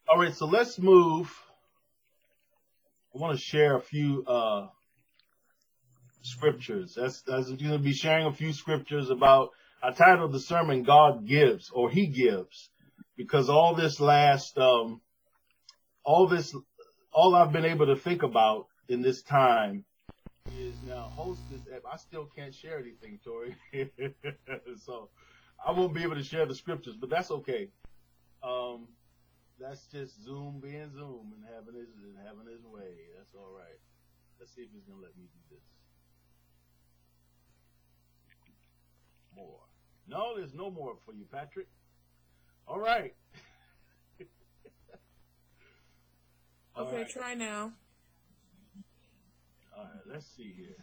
All right, so let's move. I want to share a few scriptures. That's going to be sharing a few scriptures about. I titled the sermon "God Gives" or He Gives, because all I've been able to think about in this time is now host this app. I still can't share anything, Tori, so I won't be able to share the scriptures, but that's okay. That's just Zoom being Zoom and having his way. That's all right. Let's see if he's gonna let me do this. More. No, there's no more for you, Patrick. All right. Okay, right. Try now. All right, let's see here.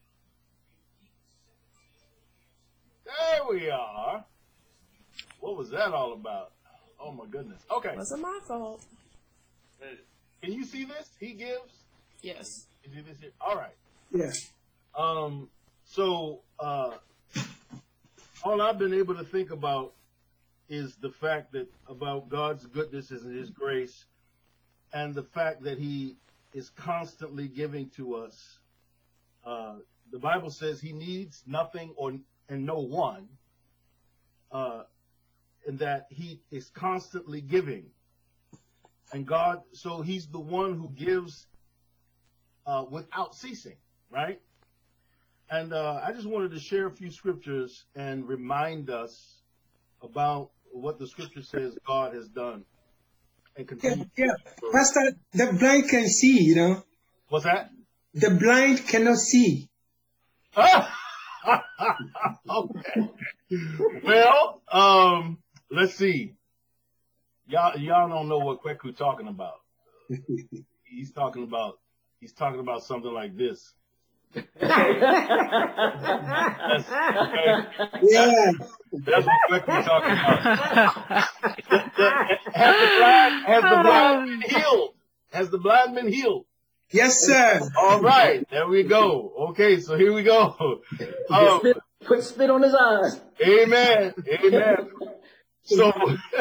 There we are. What was that all about? Oh my goodness. Okay. Wasn't my fault. Can you see this? He gives? Yes. Can you see this here? All right. Yes. So all I've been able to think about is the fact that about God's goodness and his grace, and the fact that he is constantly giving to us. The Bible says he needs nothing and no one, and that he is constantly giving. And God, so he's the one who gives without ceasing, right? And I just wanted to share a few scriptures and remind us about what the scripture says God has done. And continue. Yeah. Pastor, the blind can see, you know. What's that? The blind cannot see. Okay. Well, let's see. Y'all don't know what Kweku's talking about. He's talking about something like this. That's what Kweku's talking about. Has the blind been healed? Has the blind been healed? Yes, sir. All right, there we go. Okay, so here we go. Put spit on his eyes. Amen. So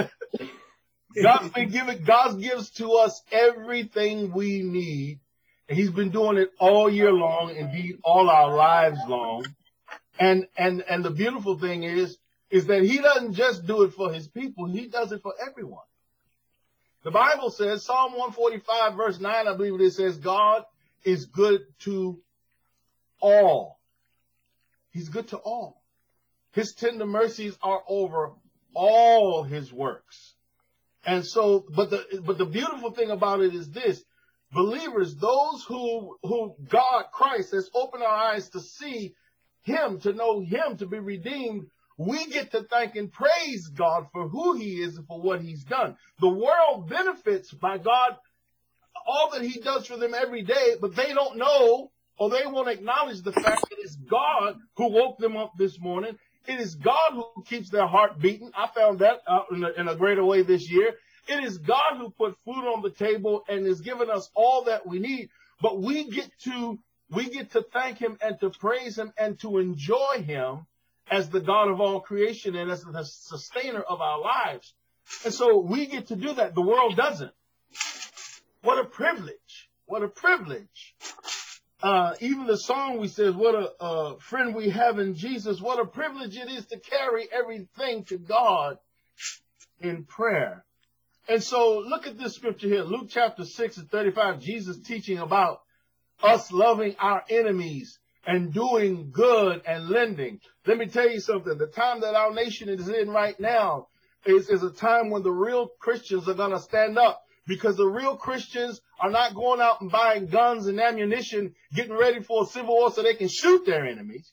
God gives to us everything we need, and he's been doing it all year long, indeed all our lives long. And the beautiful thing is that he doesn't just do it for his people, he does it for everyone. The Bible says, Psalm 145, verse 9, I believe it says, God is good to all. He's good to all. His tender mercies are over all his works. And so, but the beautiful thing about it is this: believers, those who God, Christ, has opened our eyes to see him, to know him, to be redeemed, we get to thank and praise God for who he is and for what he's done. The world benefits by God, all that he does for them every day, but they don't know, or they won't acknowledge the fact that it's God who woke them up this morning. It is God who keeps their heart beating. I found that out in a greater way this year. It is God who put food on the table and has given us all that we need. But we get to thank him and to praise him and to enjoy him as the God of all creation and as the sustainer of our lives. And so we get to do that. The world doesn't. What a privilege. What a privilege. Even the song we said, what a friend we have in Jesus. What a privilege it is to carry everything to God in prayer. And so look at this scripture here. Luke chapter 6 and 35, Jesus teaching about us loving our enemies and doing good and lending. Let me tell you something. The time that our nation is in right now is a time when the real Christians are going to stand up, because the real Christians are not going out and buying guns and ammunition, getting ready for a civil war so they can shoot their enemies.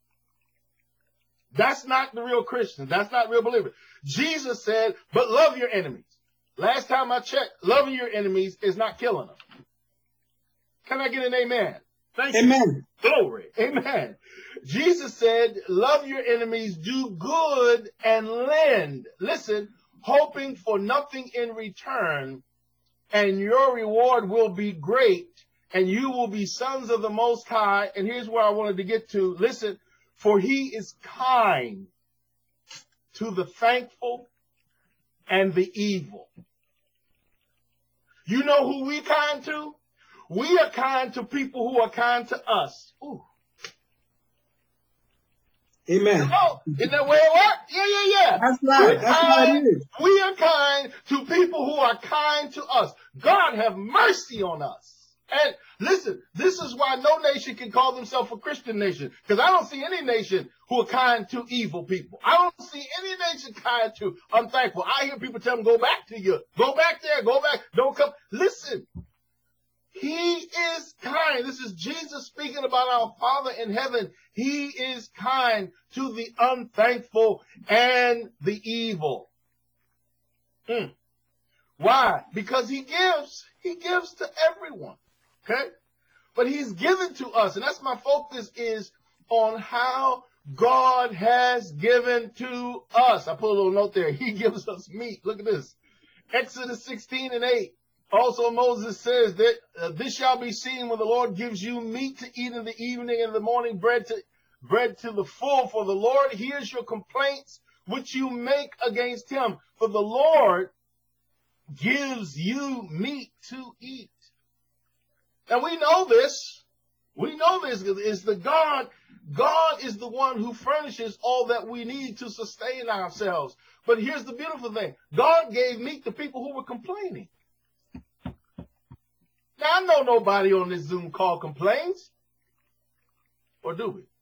That's not the real Christians. That's not real believers. Jesus said, but love your enemies. Last time I checked, loving your enemies is not killing them. Can I get an amen? Thank you. Amen. Glory. Amen. Jesus said, love your enemies, do good and lend. Listen, hoping for nothing in return, and your reward will be great, and you will be sons of the Most High. And here's where I wanted to get to. Listen, for he is kind to the thankful and the evil. You know who we kind to? We are kind to people who are kind to us. Ooh. Amen. Oh, isn't that way it works? Yeah. That's right. That's what it is. We are kind to people who are kind to us. God have mercy on us. And listen, this is why no nation can call themselves a Christian nation. Because I don't see any nation who are kind to evil people. I don't see any nation kind to unthankful. I hear people tell them, go back to you. Go back there. Go back. Don't come. Listen. He is kind. This is Jesus speaking about our Father in heaven. He is kind to the unthankful and the evil. Why? Because he gives to everyone. Okay? But he's given to us. And that's my focus is on how God has given to us. I put a little note there. He gives us meat. Look at this. Exodus 16:8. Also, Moses says that this shall be seen when the Lord gives you meat to eat in the evening and in the morning, bread to the full. For the Lord hears your complaints which you make against him. For the Lord gives you meat to eat. And we know this. We know this is the God. God is the one who furnishes all that we need to sustain ourselves. But here's the beautiful thing. God gave meat to people who were complaining. Now, I know nobody on this Zoom call complains. Or do we?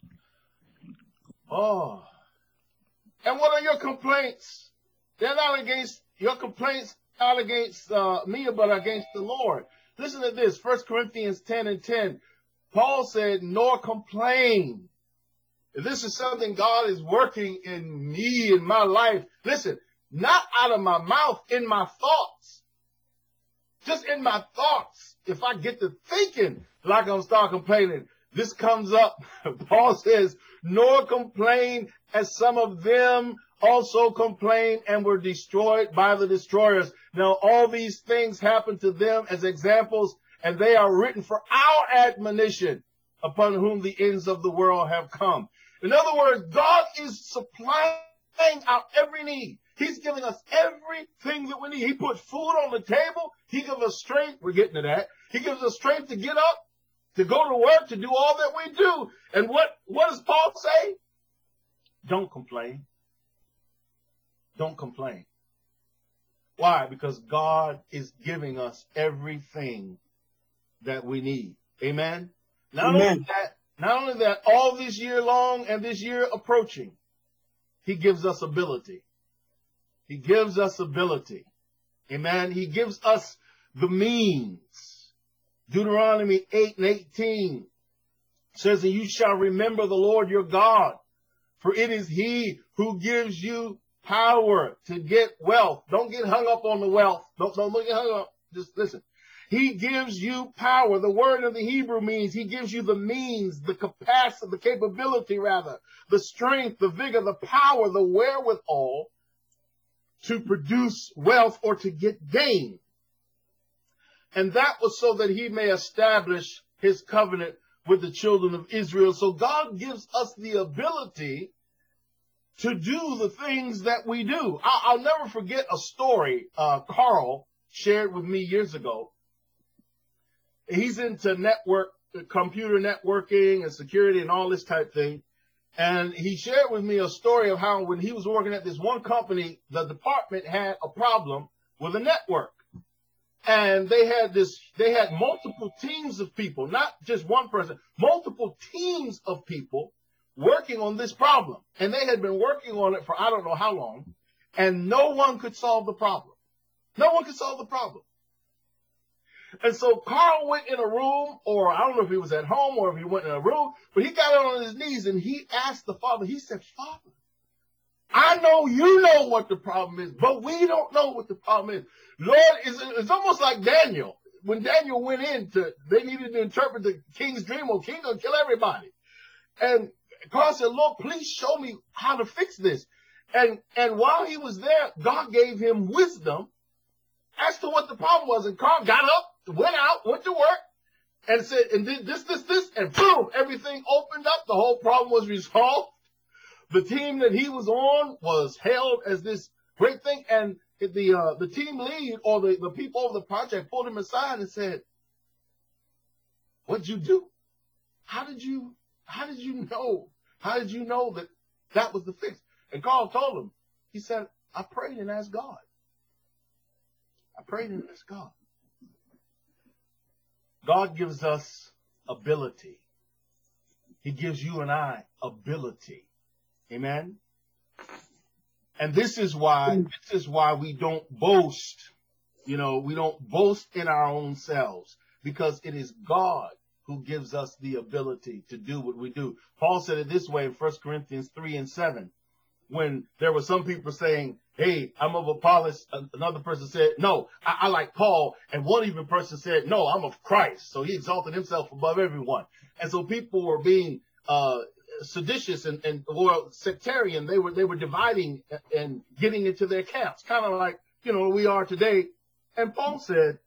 Oh. And what are your complaints? They're not against, your complaints not against me, but against the Lord. Listen to this, 1 Corinthians 10:10. Paul said, nor complain. If this is something God is working in me, in my life, listen, not out of my mouth, in my thoughts. Just in my thoughts, if I get to thinking like I'm start complaining, this comes up. Paul says, nor complain as some of them also complained and were destroyed by the destroyers. Now, all these things happened to them as examples, and they are written for our admonition, upon whom the ends of the world have come. In other words, God is supplying our every need. He's giving us everything that we need. He put food on the table. He gives us strength. We're getting to that. He gives us strength to get up, to go to work, to do all that we do. And what does Paul say? Don't complain. Don't complain. Why? Because God is giving us everything that we need. Amen? Not only that, all this year long and this year approaching, he gives us ability. He gives us ability. Amen. He gives us the means. Deuteronomy 8:18 says, and you shall remember the Lord your God, for it is he who gives you power to get wealth. Don't get hung up on the wealth. Don't get hung up. Just listen. He gives you power. The word of the Hebrew means he gives you the means, the capacity, the capability rather, the strength, the vigor, the power, the wherewithal to produce wealth or to get gain. And that was so that he may establish his covenant with the children of Israel. So God gives us the ability to do the things that we do. I'll never forget a story Carl shared with me years ago. He's into computer networking and security and all this type thing. And he shared with me a story of how when he was working at this one company, the department had a problem with a network. And they had multiple teams of people, not just one person, multiple teams of people working on this problem. And they had been working on it for I don't know how long, and no one could solve the problem. No one could solve the problem. And so Carl went in a room, or I don't know if he was at home or if he went in a room, but he got on his knees and he asked the Father, he said, Father, I know you know what the problem is, but we don't know what the problem is. Lord, it's almost like Daniel. When Daniel went in, they needed to interpret the king's dream, or king gonna kill everybody. And Carl said, Lord, please show me how to fix this. And while he was there, God gave him wisdom as to what the problem was. And Carl got up, went out, went to work, and said, and did this, and boom, everything opened up. The whole problem was resolved. The team that he was on was hailed as this great thing. And the team lead or the people of the project pulled him aside and said, "What'd you do? How did you know? How did you know that was the fix?" And Carl told him, he said, "I prayed and asked God. I prayed and asked God." God gives us ability. He gives you and I ability. Amen. And this is why we don't boast. We don't boast in our own selves, because it is God who gives us the ability to do what we do. Paul said it this way in 1 Corinthians 3:7, when there were some people saying, "Hey, I'm of Apollos." Another person said, "No, I like Paul." And one even person said, "No, I'm of Christ." So he exalted himself above everyone. And so people were being seditious and or sectarian. They were dividing and getting into their camps, kind of like, we are today. And Paul said,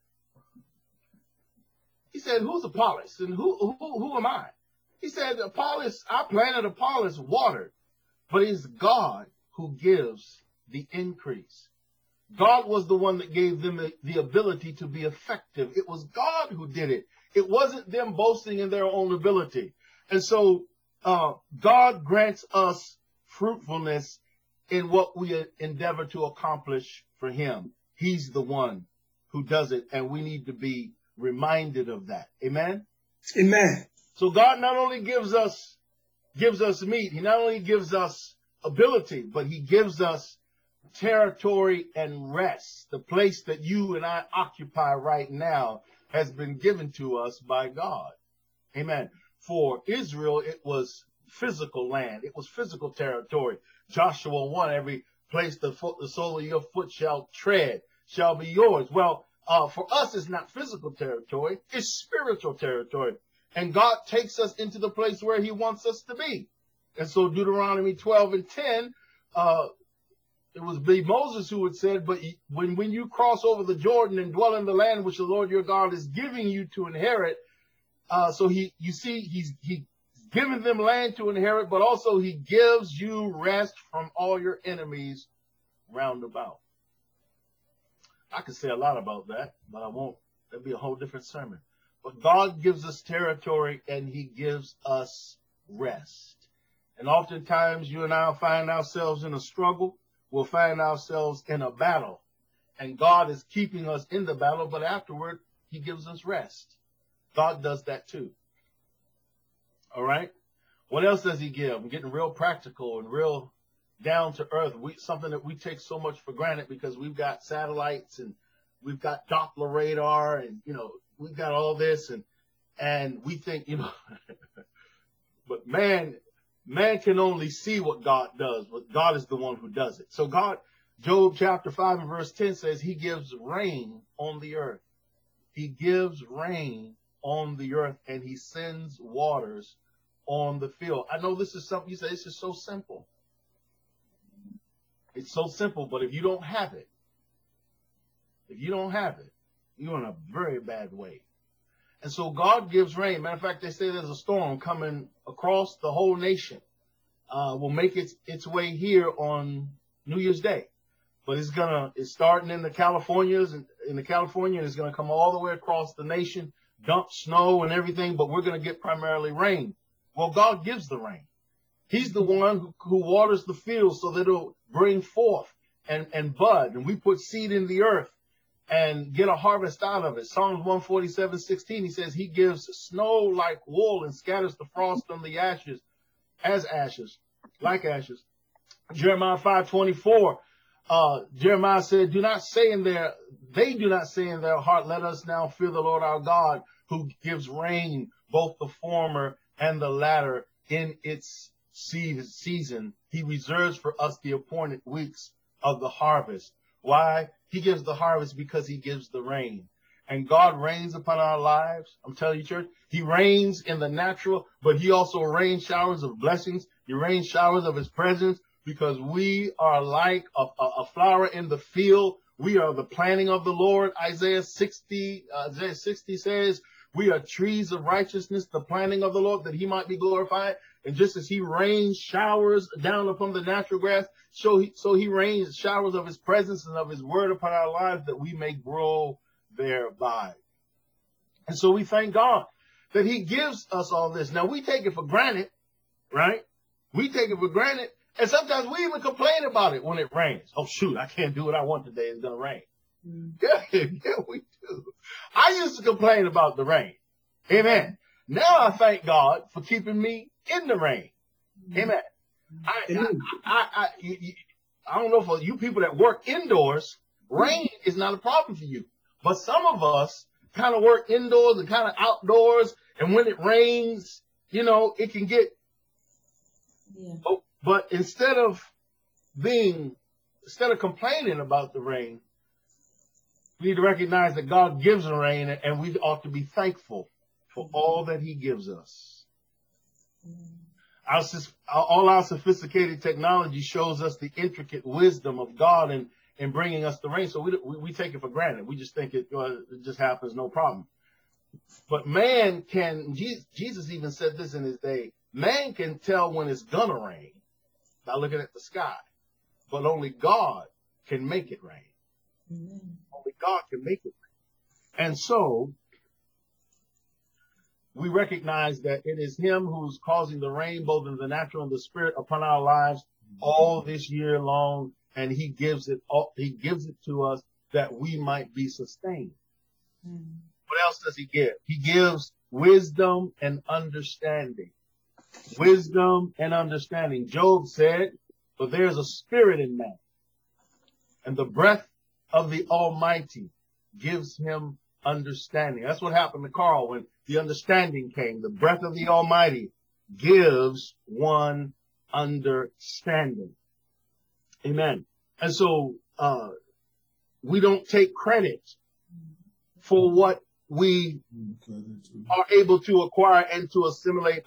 "Who's Apollos and who am I?" He said, "Apollos, I planted, Apollos watered, but it's God who gives the increase." God was the one that gave them the ability to be effective. It was God who did it. It wasn't them boasting in their own ability. And so God grants us fruitfulness in what we endeavor to accomplish for him. He's the one who does it, and we need to be reminded of that. Amen? Amen. So God not only gives us meat, he not only gives us ability, but he gives us territory and rest. The place that you and I occupy right now has been given to us by God. Amen. For Israel, it was physical land. It was physical territory. Joshua 1, every place the sole of your foot shall tread shall be yours. Well, for us, it's not physical territory. It's spiritual territory. And God takes us into the place where he wants us to be. And so Deuteronomy 12:10, it was Moses who had said, "But when you cross over the Jordan and dwell in the land which the Lord your God is giving you to inherit," so he's given them land to inherit, but also he gives you rest from all your enemies round about. I could say a lot about that, but I won't. That'd be a whole different sermon. But God gives us territory and he gives us rest. And oftentimes you and I will find ourselves in a struggle. We'll find ourselves in a battle. And God is keeping us in the battle, but afterward, he gives us rest. God does that too. All right? What else does he give? I'm getting real practical and real down to earth. Something that we take so much for granted because we've got satellites and we've got Doppler radar and, we've got all this and we think, but man can only see what God does, but God is the one who does it. So Job chapter 5 and verse 10 says he gives rain on the earth. He gives rain on the earth and he sends waters on the field. I know this is something you say, this is so simple. It's so simple, but if you don't have it, you're in a very bad way. And so God gives rain. Matter of fact, they say there's a storm coming across the whole nation. Will make its way here on New Year's Day. But it's starting in the Californias, and in the California, it's going to come all the way across the nation, dump snow and everything, but we're going to get primarily rain. Well, God gives the rain. He's the one who waters the field so that it'll bring forth and bud. And we put seed in the earth and get a harvest out of it. Psalms 147:16, he says he gives snow like wool and scatters the frost on the ashes as ashes, like ashes. Jeremiah 5:24, Jeremiah said, they do not say in their heart, let us now fear the Lord our God, who gives rain, both the former and the latter in its season. He reserves for us the appointed weeks of the harvest. Why? He gives the harvest because he gives the rain. And God rains upon our lives. I'm telling you, church, he rains in the natural, but he also rains showers of blessings. He rains showers of his presence because we are like a flower in the field. We are the planting of the Lord. Isaiah 60 says, we are trees of righteousness, the planting of the Lord, that he might be glorified. And just as he rains showers down upon the natural grass, so he rains showers of his presence and of his word upon our lives that we may grow thereby. And so we thank God that he gives us all this. Now we take it for granted, right? We take it for granted. And sometimes we even complain about it when it rains. Oh, shoot, I can't do what I want today. It's going to rain. Yeah, we do. I used to complain about the rain. Amen. Now I thank God for keeping me in the rain. Amen. I don't know, for you people that work indoors, rain is not a problem for you. But some of us kind of work indoors and kind of outdoors. And when it rains, it can get, but instead of complaining about the rain, we need to recognize that God gives the rain, and we ought to be thankful for all that he gives us. All our sophisticated technology shows us the intricate wisdom of God in bringing us the rain. So we take it for granted. We just think it just happens, no problem. But man can, Jesus even said this in his day, man can tell when it's gonna rain by looking at the sky, but only God can make it rain. Only God can make it rain. And so we recognize that it is him who's causing the rain, both in the natural and the spirit, upon our lives all this year long. And he gives it to us that we might be sustained. What else does he give? He gives wisdom and understanding. Wisdom and understanding. Job said, "For there's a spirit in man, and the breath of the Almighty gives him understanding." That's what happened to Carl when the understanding came. The breath of the Almighty gives one understanding. Amen. And so we don't take credit for what we are able to acquire and to assimilate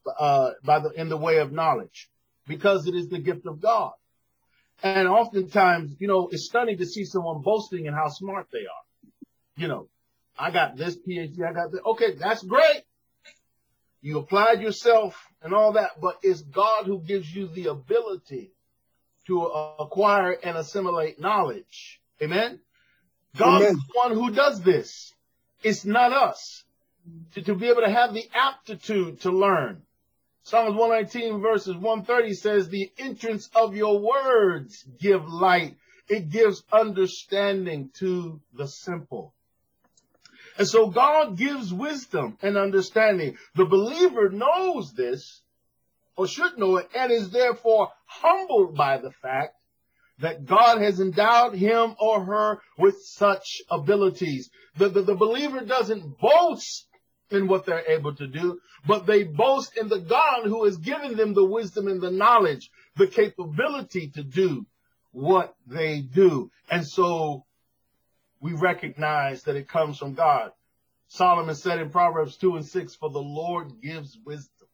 in the way of knowledge, because it is the gift of God. And oftentimes, it's stunning to see someone boasting in how smart they are. I got this PhD, I got this. Okay, that's great. You applied yourself and all that, but it's God who gives you the ability to acquire and assimilate knowledge. Amen? God is the one who does this. It's not us. To be able to have the aptitude to learn. Psalms 119 verses 130 says, "The entrance of your words give light. It gives understanding to the simple." And so God gives wisdom and understanding. The believer knows this, or should know it, and is therefore humbled by the fact that God has endowed him or her with such abilities. The believer doesn't boast in what they're able to do, but they boast in the God who has given them the wisdom and the knowledge, the capability to do what they do. And so we recognize that it comes from God. Solomon said in Proverbs 2:6, "For the Lord gives wisdom."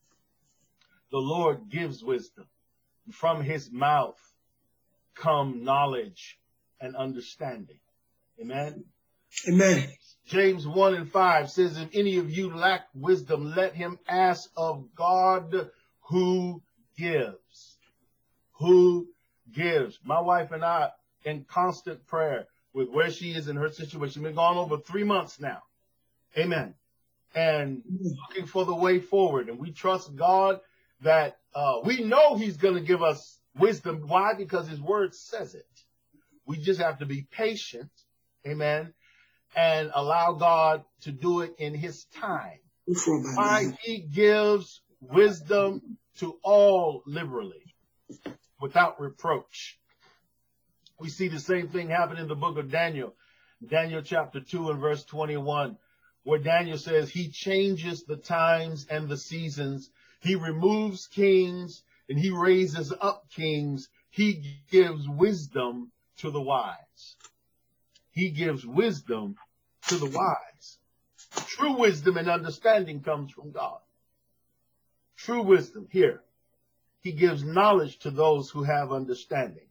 The Lord gives wisdom. From his mouth come knowledge and understanding. Amen. Amen. James 1:5 says, "If any of you lack wisdom, let him ask of God who gives." Who gives. My wife and I in constant prayer with where she is in her situation. We've been gone over 3 months now. Amen. And looking for the way forward. And we trust God that we know he's going to give us wisdom. Why? Because his word says it. We just have to be patient. Amen. And allow God to do it in his time. Why? He gives wisdom to all liberally, without reproach. We see the same thing happen in the book of Daniel. Daniel chapter 2 and verse 21, where Daniel says he changes the times and the seasons. He removes kings and he raises up kings. He gives wisdom to the wise. He gives wisdom to the wise. True wisdom and understanding comes from God. True wisdom here. He gives knowledge to those who have understanding.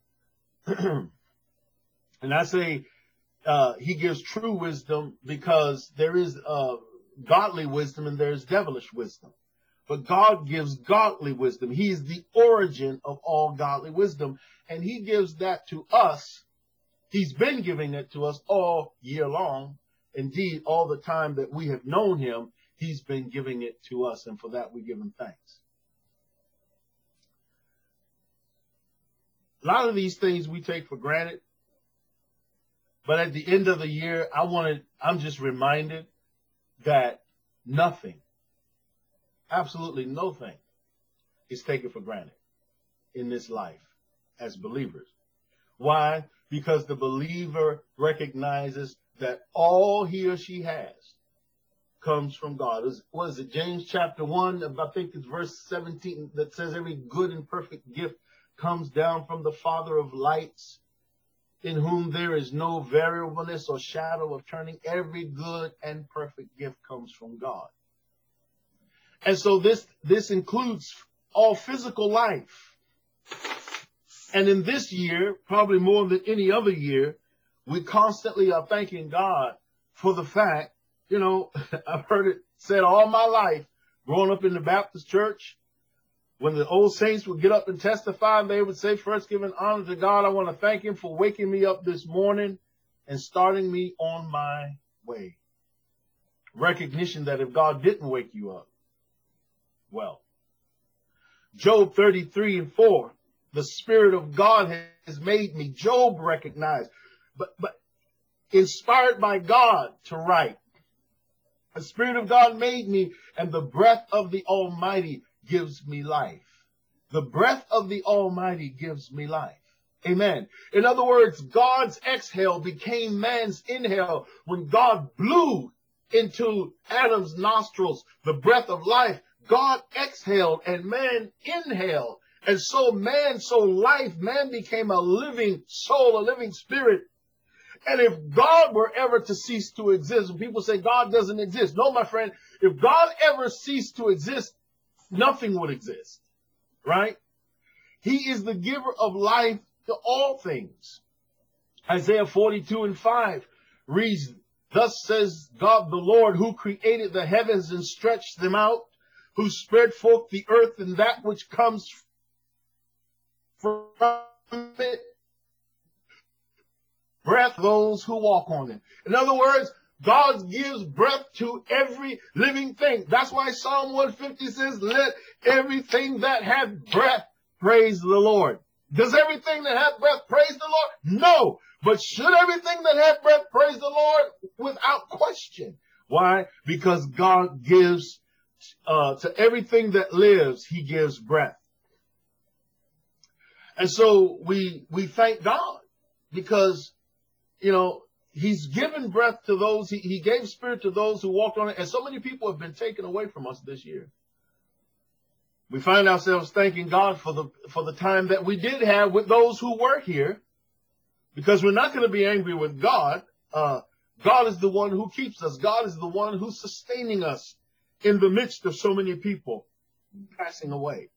And I say he gives true wisdom because there is godly wisdom and there is devilish wisdom. but God gives godly wisdom. He is the origin of all godly wisdom, and he gives that to us. He's been giving it to us all year long. Indeed, all the time that we have known him, he's been giving it to us, and for that we give him thanks. A lot of these things we take for granted, but at the end of the year, I'm just reminded that nothing, absolutely nothing, is taken for granted in this life as believers. Why? Because the believer recognizes that all he or she has comes from God. What is it? James chapter 1, I think it's verse 17, that says every good and perfect gift comes down from the Father of lights, in whom there is no variableness or shadow of turning. Every good and perfect gift comes from God. And so this includes all physical life. And in this year, probably more than any other year, we constantly are thanking God for the fact, I've heard it said all my life, growing up in the Baptist church, when the old saints would get up and testify, they would say, first giving honor to God, I want to thank him for waking me up this morning and starting me on my way. Recognition that if God didn't wake you up, well, Job 33:4, the Spirit of God has made me. Job recognized, but inspired by God to write. The Spirit of God made me, and the breath of the Almighty gives me life. The breath of the Almighty gives me life. Amen. In other words, God's exhale became man's inhale. When God blew into Adam's nostrils the breath of life, God exhaled and man inhaled. And so man became a living soul, a living spirit. And if God were ever to cease to exist, when people say God doesn't exist, no, my friend, if God ever ceased to exist, nothing would exist, right? He is the giver of life to all things. Isaiah 42:5 reads, thus says God the Lord, who created the heavens and stretched them out, who spread forth the earth and that which comes from it, breath those who walk on it. In other words, God gives breath to every living thing. That's why Psalm 150 says, let everything that hath breath praise the Lord. Does everything that hath breath praise the Lord? No. But should everything that hath breath praise the Lord? Without question. Why? Because God gives to everything that lives, he gives breath. And so we thank God because, he's given breath to those, he gave spirit to those who walked on it. And so many people have been taken away from us this year. We find ourselves thanking God for the time that we did have with those who were here, because we're not going to be angry with God. God is the one who keeps us. God is the one who's sustaining us in the midst of so many people passing away.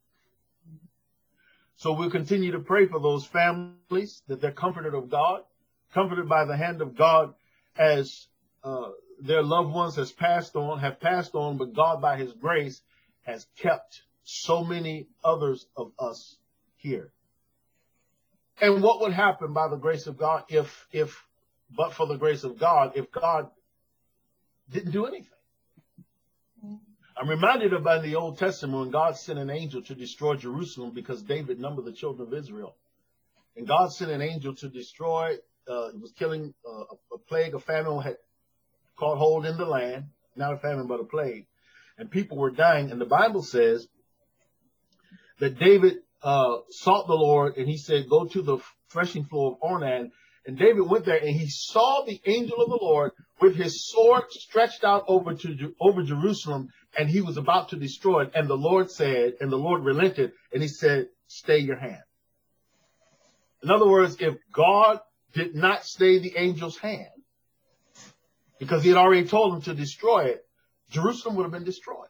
So we'll continue to pray for those families, that they're comforted of God, comforted by the hand of God as their loved ones have passed on, but God by his grace has kept so many others of us here. And what would happen by the grace of God but for the grace of God, if God didn't do anything? I'm reminded about the Old Testament when God sent an angel to destroy Jerusalem because David numbered the children of Israel. And God sent an angel to destroy, it was killing a plague, a famine had caught hold in the land, not a famine but a plague. And people were dying. And the Bible says that David sought the Lord, and he said, go to the threshing floor of Ornan. And David went there, and he saw the angel of the Lord with his sword stretched out over Jerusalem, and he was about to destroy it. And the Lord said, and the Lord relented, and he said, stay your hand. In other words, if God did not stay the angel's hand, because he had already told him to destroy it, Jerusalem would have been destroyed.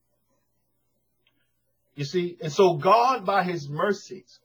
You see, and so God by his mercies,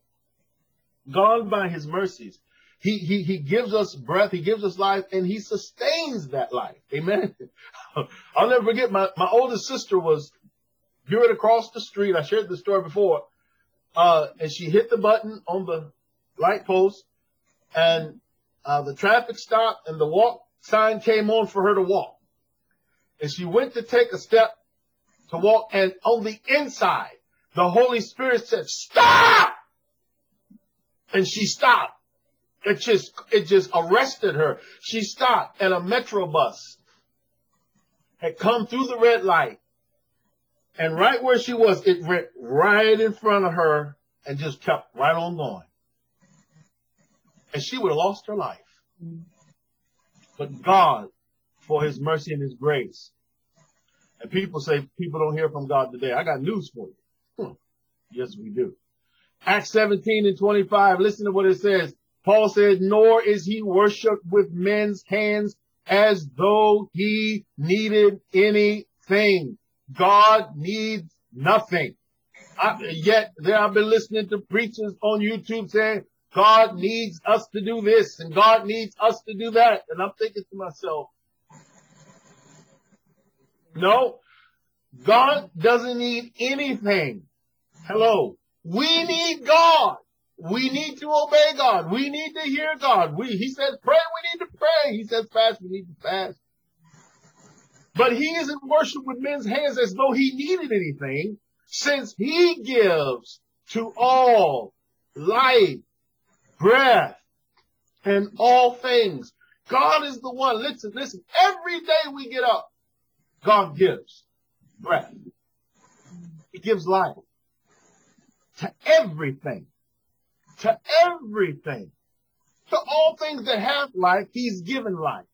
he gives us breath, he gives us life, and he sustains that life. Amen. I'll never forget, my oldest sister was veered across the street. I shared this story before. And she hit the button on the light post, and the traffic stopped, and the walk sign came on for her to walk. And she went to take a step to walk, and on the inside, the Holy Spirit said, "Stop!" And she stopped. It just arrested her. She stopped, and a Metro bus had come through the red light. And right where she was, it went right in front of her and just kept right on going. And she would have lost her life. But God, for his mercy and his grace. And people say people don't hear from God today. I got news for you. Yes, we do. Acts 17:25, listen to what it says. Paul says, "Nor is he worshipped with men's hands as though he needed anything." God needs nothing. Yet there I've been listening to preachers on YouTube saying, God needs us to do this and God needs us to do that. And I'm thinking to myself, no, God doesn't need anything. Hello. We need God. We need to obey God. We need to hear God. He says pray, we need to pray. He says fast, we need to fast. But he isn't worshipped with men's hands as though he needed anything, since he gives to all life, breath, and all things. God is the one. Listen. Every day we get up, God gives breath. He gives life to everything. To everything. To all things that have life, he's given life.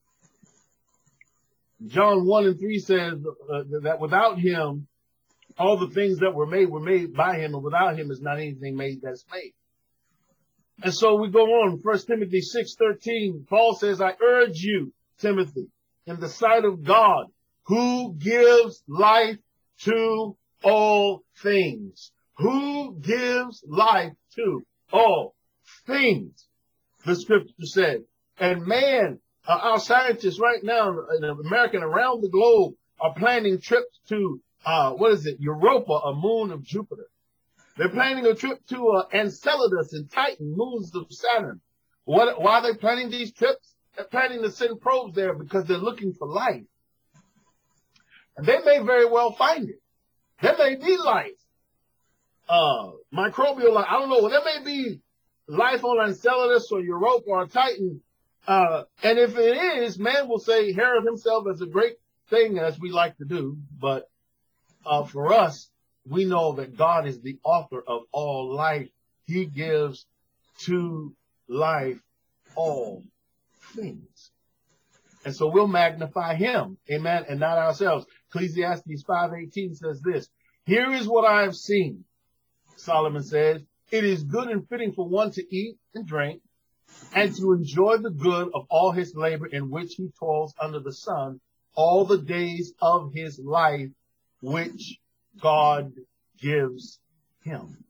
John 1:3 says that without him, all the things that were made by him, and without him is not anything made that's made. And so we go on. 1 Timothy 6:13, Paul says, "I urge you, Timothy, in the sight of God, who gives life to all things." Who gives life to all things, the scripture said. And man, our scientists right now in America and around the globe are planning trips to, Europa, a moon of Jupiter. They're planning a trip to Enceladus and Titan, moons of Saturn. Why are they planning these trips? They're planning to send probes there because they're looking for life. And they may very well find it. There may be life. Microbial life. I don't know. There may be life on Enceladus or Europa or Titan. And if it is, man will say, herald himself as a great thing, as we like to do. But for us, we know that God is the author of all life. He gives to life all things. And so we'll magnify him. Amen. And not ourselves. Ecclesiastes 5:18 says this. "Here is what I have seen," Solomon says, "it is good and fitting for one to eat and drink and to enjoy the good of all his labor in which he toils under the sun all the days of his life, which God gives him."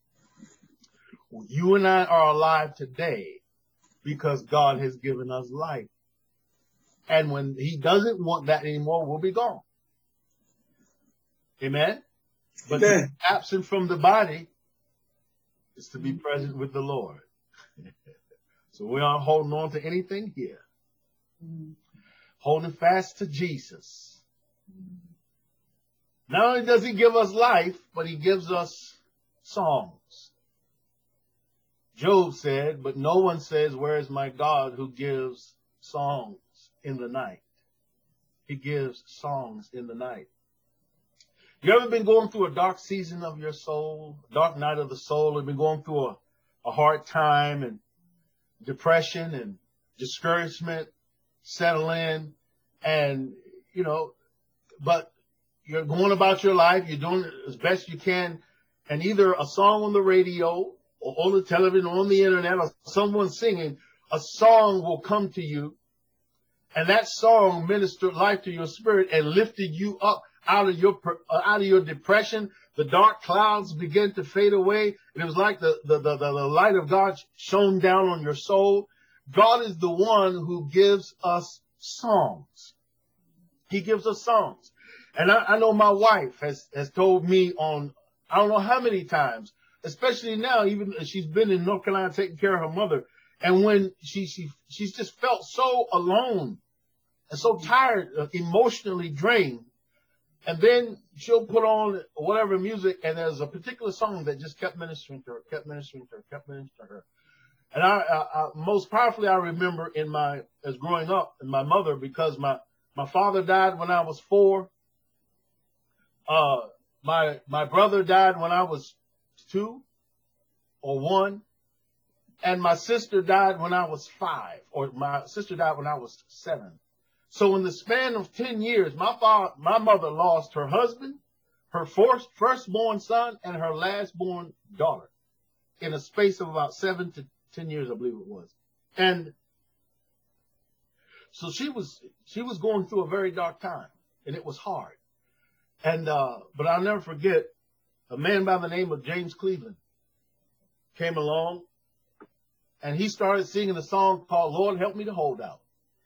You and I are alive today because God has given us life. And when he doesn't want that anymore, we'll be gone. Amen? But to be absent from the body is to be present with the Lord. So we aren't holding on to anything here. Holding fast to Jesus. Not only does he give us life, but he gives us songs. Job said, "But no one says, where is my God who gives songs in the night?" He gives songs in the night. You ever been going through a dark season of your soul, dark night of the soul, and been going through a hard time and depression and discouragement settle in, and, but you're going about your life, you're doing as best you can, and either a song on the radio or on the television or on the internet or someone singing, a song will come to you, and that song ministered life to your spirit and lifted you up out of your depression. The dark clouds begin to fade away, and it was like the light of God shone down on your soul. God is the one who gives us songs. He gives us songs. And I know my wife has told me on, I don't know how many times, especially now, even she's been in North Carolina taking care of her mother. And when she's just felt so alone and so tired, emotionally drained. And then she'll put on whatever music, and there's a particular song that just kept ministering to her, kept ministering to her, kept ministering to her. And I most powerfully, I remember as growing up, in my mother, because my father died when I was 4. My brother died when I was 2 or 1. And my sister died when I was 5, or my sister died when I was 7. So in the span of 10 years, my mother lost her husband, her firstborn son, and her lastborn daughter in a space of about 7 to 10 years, I believe it was. And so she was going through a very dark time, and it was hard. And but I'll never forget, a man by the name of James Cleveland came along, and he started singing a song called "Lord Help Me to Hold Out."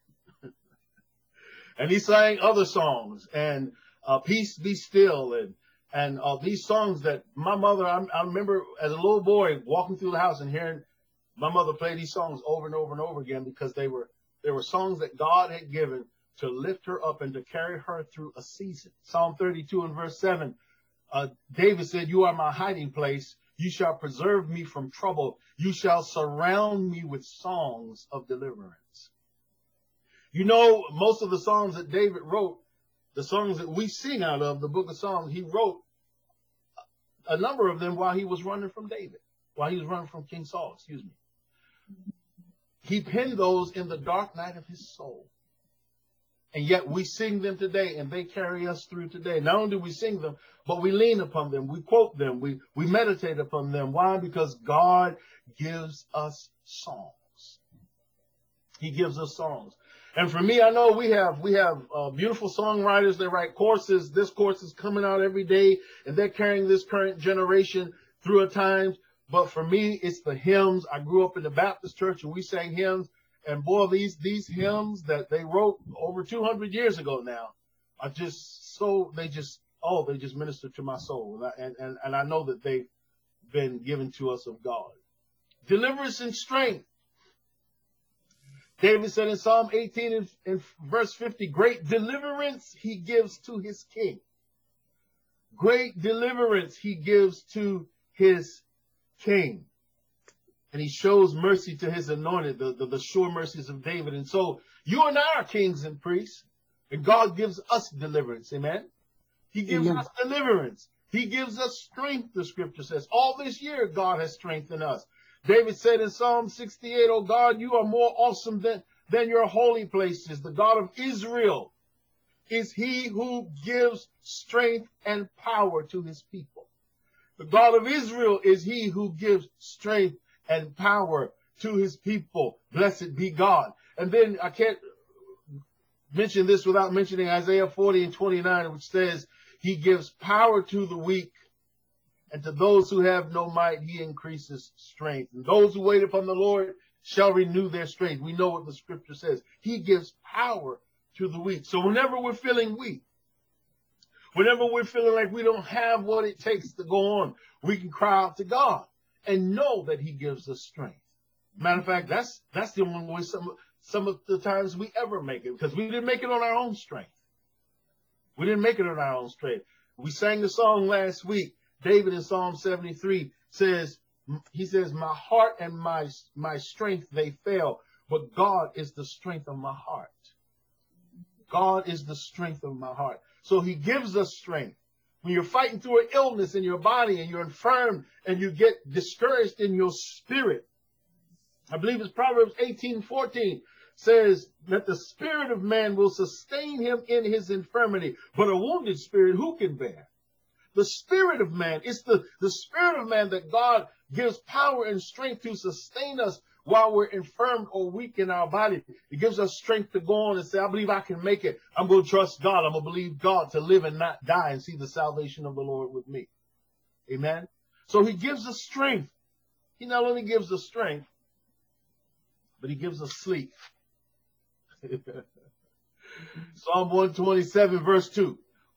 And he sang other songs, and Peace Be Still, and these songs that my mother, I remember as a little boy walking through the house and hearing my mother play these songs over and over and over again, because they were songs that God had given to lift her up and to carry her through a season. Psalm 32 and verse 7, David said, "You are my hiding place. You shall preserve me from trouble. You shall surround me with songs of deliverance." You know, most of the songs that David wrote, the songs that we sing out of the book of Psalms, he wrote a number of them while he was running from King Saul, excuse me. He penned those in the dark night of his soul. And yet we sing them today, and they carry us through today. Not only do we sing them, but we lean upon them, we quote them, we meditate upon them. Why? Because God gives us songs. He gives us songs. And for me, I know we have beautiful songwriters. They write courses. This course is coming out every day, and they're carrying this current generation through at times. But for me, it's the hymns. I grew up in the Baptist church, and we sang hymns. And boy, these hymns that they wrote over 200 years ago now are just so, they just minister to my soul. And I know that they've been given to us of God. Deliverance and strength. David said in Psalm 18 and verse 50, great deliverance he gives to his king. Great deliverance he gives to his king. And he shows mercy to his anointed, the sure mercies of David. And so you and I are kings and priests, and God gives us deliverance. Amen. He gives us deliverance. He gives us strength, the scripture says. All this year, God has strengthened us. David said in Psalm 68, "Oh God, you are more awesome than your holy places. The God of Israel is he who gives strength and power to his people." The God of Israel is he who gives strength and power to his people. Blessed be God. And then I can't mention this without mentioning Isaiah 40 and 29, which says, he gives power to the weak, and to those who have no might, he increases strength. And those who wait upon the Lord shall renew their strength. We know what the scripture says. He gives power to the weak. So whenever we're feeling weak, whenever we're feeling like we don't have what it takes to go on, we can cry out to God and know that he gives us strength. Matter of fact, that's the only way some of the times we ever make it, because we didn't make it on our own strength. We didn't make it on our own strength. We sang the song last week. David in Psalm 73 says, my heart and my strength, they fail, but God is the strength of my heart. God is the strength of my heart. So he gives us strength. When you're fighting through an illness in your body and you're infirm and you get discouraged in your spirit, I believe it's Proverbs 18:14 says that the spirit of man will sustain him in his infirmity, but a wounded spirit who can bear? The spirit of man, it's the spirit of man that God gives power and strength to sustain us while we're infirm or weak in our body. It gives us strength to go on and say, I believe I can make it. I'm going to trust God. I'm going to believe God to live and not die and see the salvation of the Lord with me. Amen. So he gives us strength. He not only gives us strength, but he gives us sleep. Psalm 127 verse 2.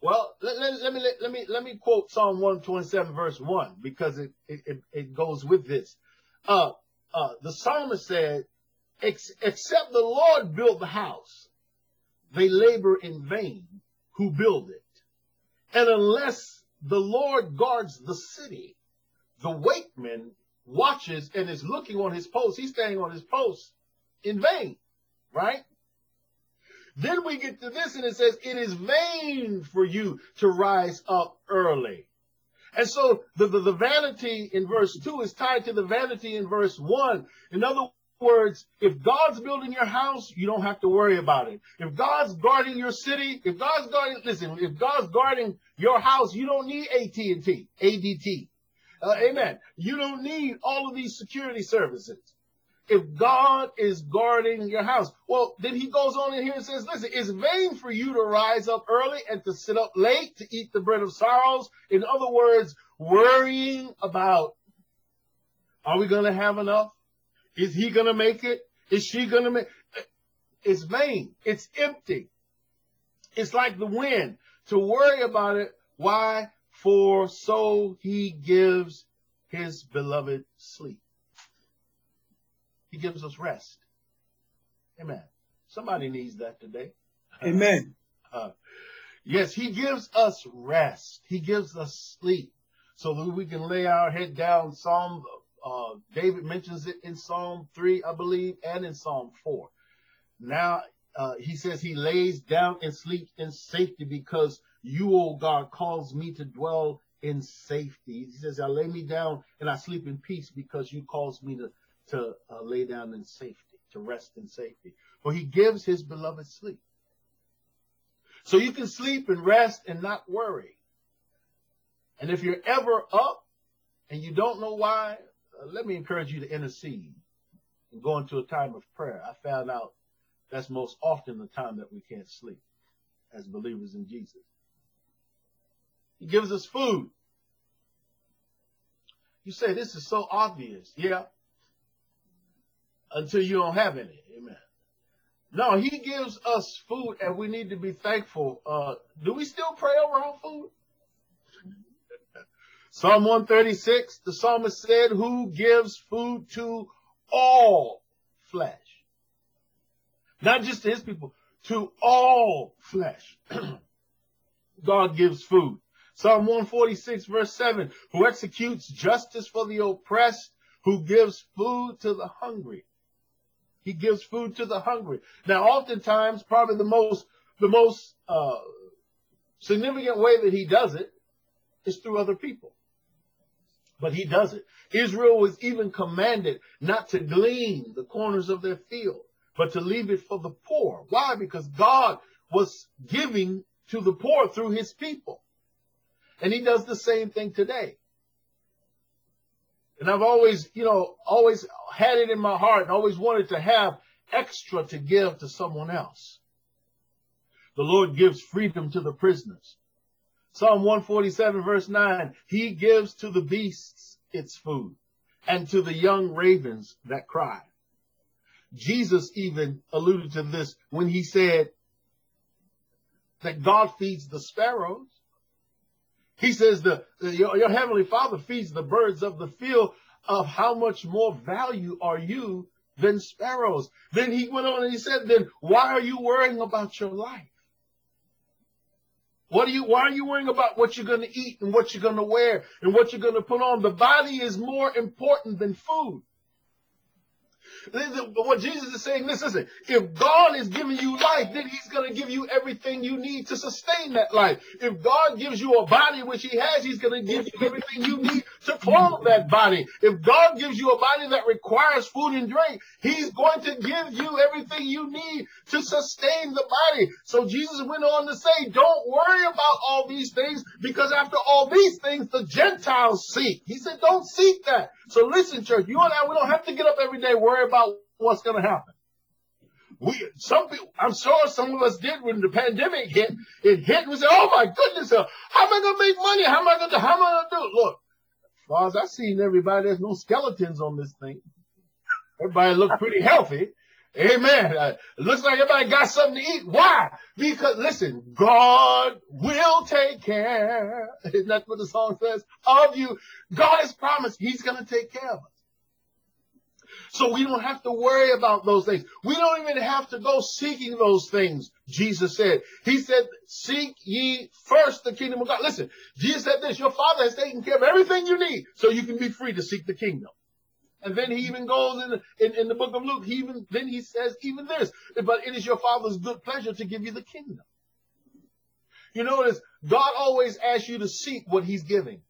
Well, let me quote Psalm 127 verse 1 because it goes with this. The psalmist said, except the Lord build the house, they labor in vain who build it. And unless the Lord guards the city, the wakeman watches and is looking on his post. He's staying on his post in vain, right? Then we get to this and it says, it is vain for you to rise up early. And so the vanity in verse 2 is tied to the vanity in verse 1. In other words, if God's building your house, you don't have to worry about it. If God's guarding your city, if God's guarding your house, you don't need AT&T, ADT. Amen. You don't need all of these security services. If God is guarding your house, well, then he goes on in here and says, listen, it's vain for you to rise up early and to sit up late to eat the bread of sorrows. In other words, worrying about, are we going to have enough? Is he going to make it? Is she going to make it? It's vain. It's empty. It's like the wind. To worry about it. Why? For so he gives his beloved sleep. He gives us rest. Amen. Somebody needs that today. Amen. Yes, he gives us rest. He gives us sleep so that we can lay our head down. David mentions it in Psalm 3, I believe, and in Psalm 4. Now, he says he lays down and sleeps in safety because you, O God, calls me to dwell in safety. He says, I lay me down and I sleep in peace because you cause me to lay down in safety, to rest in safety. For he gives his beloved sleep. So you can sleep and rest and not worry. And if you're ever up and you don't know why, let me encourage you to intercede and go into a time of prayer. I found out that's most often the time that we can't sleep as believers in Jesus. He gives us food. You say, this is so obvious. Yeah. Until you don't have any. Amen. No, he gives us food and we need to be thankful. Do we still pray over our food? Psalm 136, the psalmist said, who gives food to all flesh? Not just to his people, to all flesh. God gives food. Psalm 146, verse 7, who executes justice for the oppressed, who gives food to the hungry. He gives food to the hungry. Now, oftentimes, probably the most significant way that he does it is through other people. But he does it. Israel was even commanded not to glean the corners of their field, but to leave it for the poor. Why? Because God was giving to the poor through his people. And he does the same thing today. And I've always had it in my heart and always wanted to have extra to give to someone else. The Lord gives freedom to the prisoners. Psalm 147, verse 9, he gives to the beasts its food and to the young ravens that cry. Jesus even alluded to this when he said that God feeds the sparrows. He says your heavenly Father feeds the birds of the field. Of how much more value are you than sparrows? Then he went on and he said, then why are you worrying about your life? Why are you worrying about what you're going to eat and what you're going to wear and what you're going to put on? The body is more important than food. What Jesus is saying, listen, if God is giving you life, then he's going to give you everything you need to sustain that life. If God gives you a body, which he has, he's going to give you everything you need to clothe that body. If God gives you a body that requires food and drink, he's going to give you everything you need to sustain the body. So Jesus went on to say, don't worry about all these things, because after all these things, the Gentiles seek. He said, don't seek that. So listen, church, you and I, we don't have to get up every day worry about what's going to happen. I'm sure some of us did when the pandemic hit. It hit and we said, oh my goodness, how am I going to make money? How am I going to do it? Look, as far as I've seen everybody, there's no skeletons on this thing. Everybody look pretty healthy. Amen. It looks like everybody got something to eat. Why? Because, listen, God will take care. Isn't that what the song says? Of you. God has promised he's going to take care of us. So we don't have to worry about those things. We don't even have to go seeking those things, Jesus said. He said, seek ye first the kingdom of God. Listen, Jesus said this, your Father has taken care of everything you need so you can be free to seek the kingdom. And then he even goes in the book of Luke, he says even this, but it is your Father's good pleasure to give you the kingdom. You notice, God always asks you to seek what he's giving.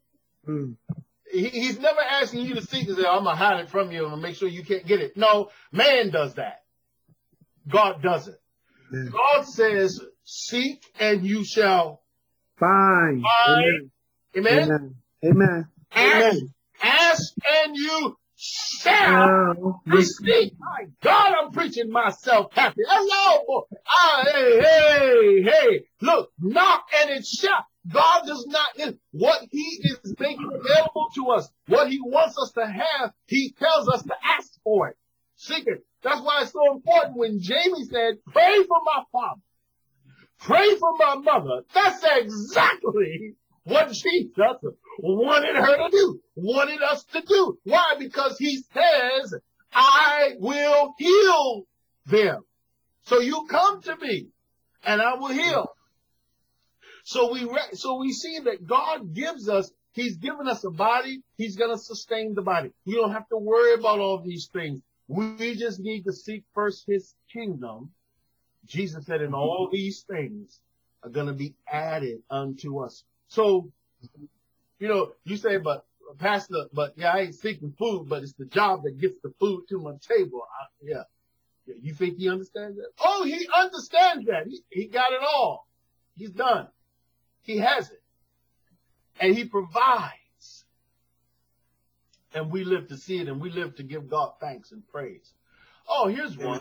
He's never asking you to seek and say, I'm going to hide it from you and make sure you can't get it. No, man does that. God doesn't. God says, seek and you shall find. Amen. Amen. Amen. Ask and you shall receive. My God, I'm preaching myself happy. Hello, boy. Hey. Look, knock and it shall. God does not, what he is making available to us, what he wants us to have, he tells us to ask for it. Seek it. That's why it's so important when Jamie said, pray for my father, pray for my mother. That's exactly what Jesus wanted her to do, wanted us to do. Why? Because he says, I will heal them. So you come to me and I will heal. So we see that God gives us, he's given us a body, he's going to sustain the body. We don't have to worry about all these things. We just need to seek first his kingdom. Jesus said, and all these things are going to be added unto us. So, you say, but Pastor, I ain't seeking food, but it's the job that gets the food to my table. Yeah. You think he understands that? Oh, he understands that. He got it all. He's done. He has it. And he provides. And we live to see it, and we live to give God thanks and praise. Oh, here's one.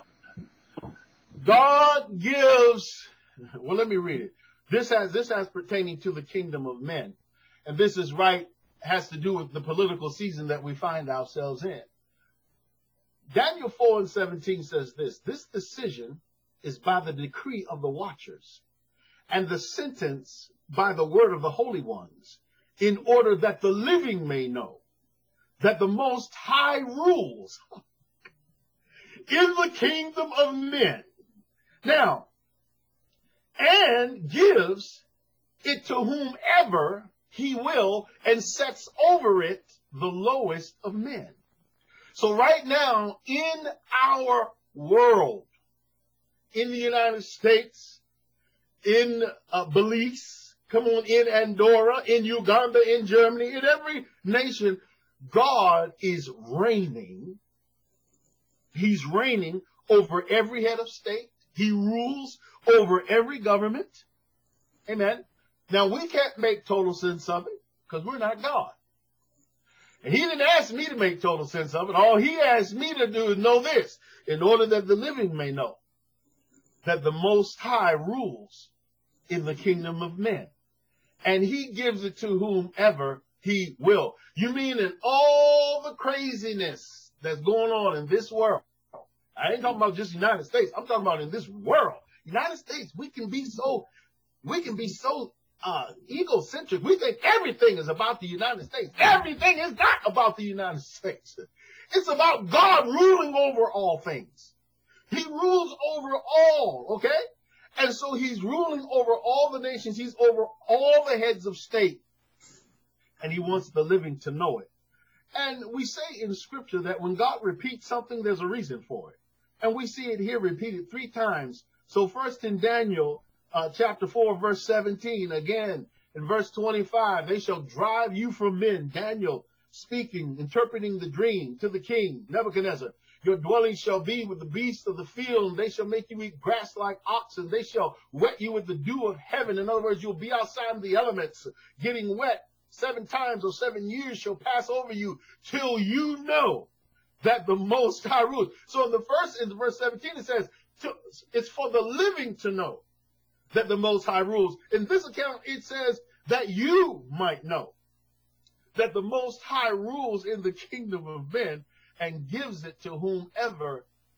God gives, well, let me read it. This has pertaining to the kingdom of men. And this is has to do with the political season that we find ourselves in. Daniel 4:17 says this decision is by the decree of the watchers, and the sentence by the word of the holy ones, in order that the living may know that the Most High rules in the kingdom of men. Now, and gives it to whomever he will, and sets over it the lowest of men. So right now, in our world, in the United States, in Belize, in Andorra, in Uganda, in Germany, in every nation, God is reigning. He's reigning over every head of state. He rules over every government. Amen. Now, we can't make total sense of it because we're not God. And he didn't ask me to make total sense of it. All he asked me to do is know this, in order that the living may know that the Most High rules in the kingdom of men. And he gives it to whomever he will. You mean in all the craziness that's going on in this world? I ain't talking about just the United States. I'm talking about in this world. United States, we can be so egocentric. We think everything is about the United States. Everything is not about the United States. It's about God ruling over all things. He rules over all, okay? And so he's ruling over all the nations. He's over all the heads of state. And he wants the living to know it. And we say in Scripture that when God repeats something, there's a reason for it. And we see it here repeated 3 times. So first in Daniel chapter 4, verse 17, again in verse 25, they shall drive you from men. Daniel speaking, interpreting the dream to the king, Nebuchadnezzar. Your dwelling shall be with the beasts of the field, and they shall make you eat grass like oxen. They shall wet you with the dew of heaven. In other words, you'll be outside in the elements, getting wet. 7 times or 7 years shall pass over you till you know that the Most High rules. So in verse 17, it says, it's for the living to know that the Most High rules. In this account, it says that you might know that the Most High rules in the kingdom of men and gives it to whomever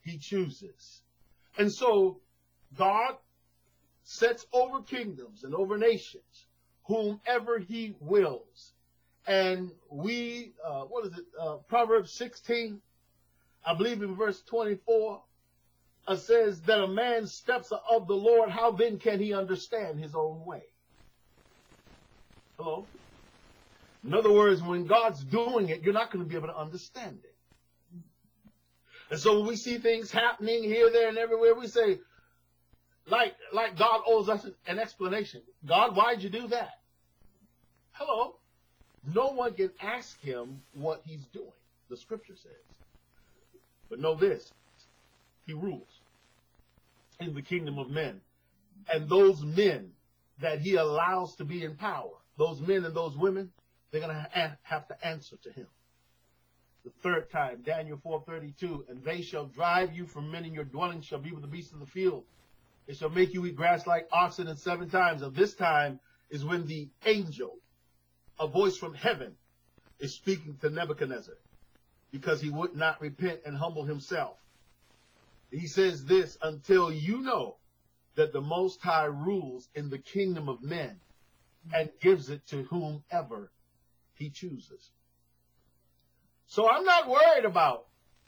he chooses. And so God sets over kingdoms and over nations whomever he wills. And we, Proverbs 16, I believe in verse 24, says that a man's steps are of the Lord. How then can he understand his own way? Hello? In other words, when God's doing it, you're not going to be able to understand it. And so when we see things happening here, there, and everywhere, we say, like God owes us an explanation. God, why'd you do that? Hello? No one can ask him what he's doing, the scripture says. But know this, he rules in the kingdom of men. And those men that he allows to be in power, those men and those women, they're going to have to answer to him. The third time, Daniel 4:32, and they shall drive you from men, and your dwelling shall be with the beasts of the field. They shall make you eat grass like oxen. And 7 times of this time is when the angel, a voice from heaven, is speaking to Nebuchadnezzar because he would not repent and humble himself. He says this, until you know that the Most High rules in the kingdom of men and gives it to whomever he chooses. So I'm not worried about,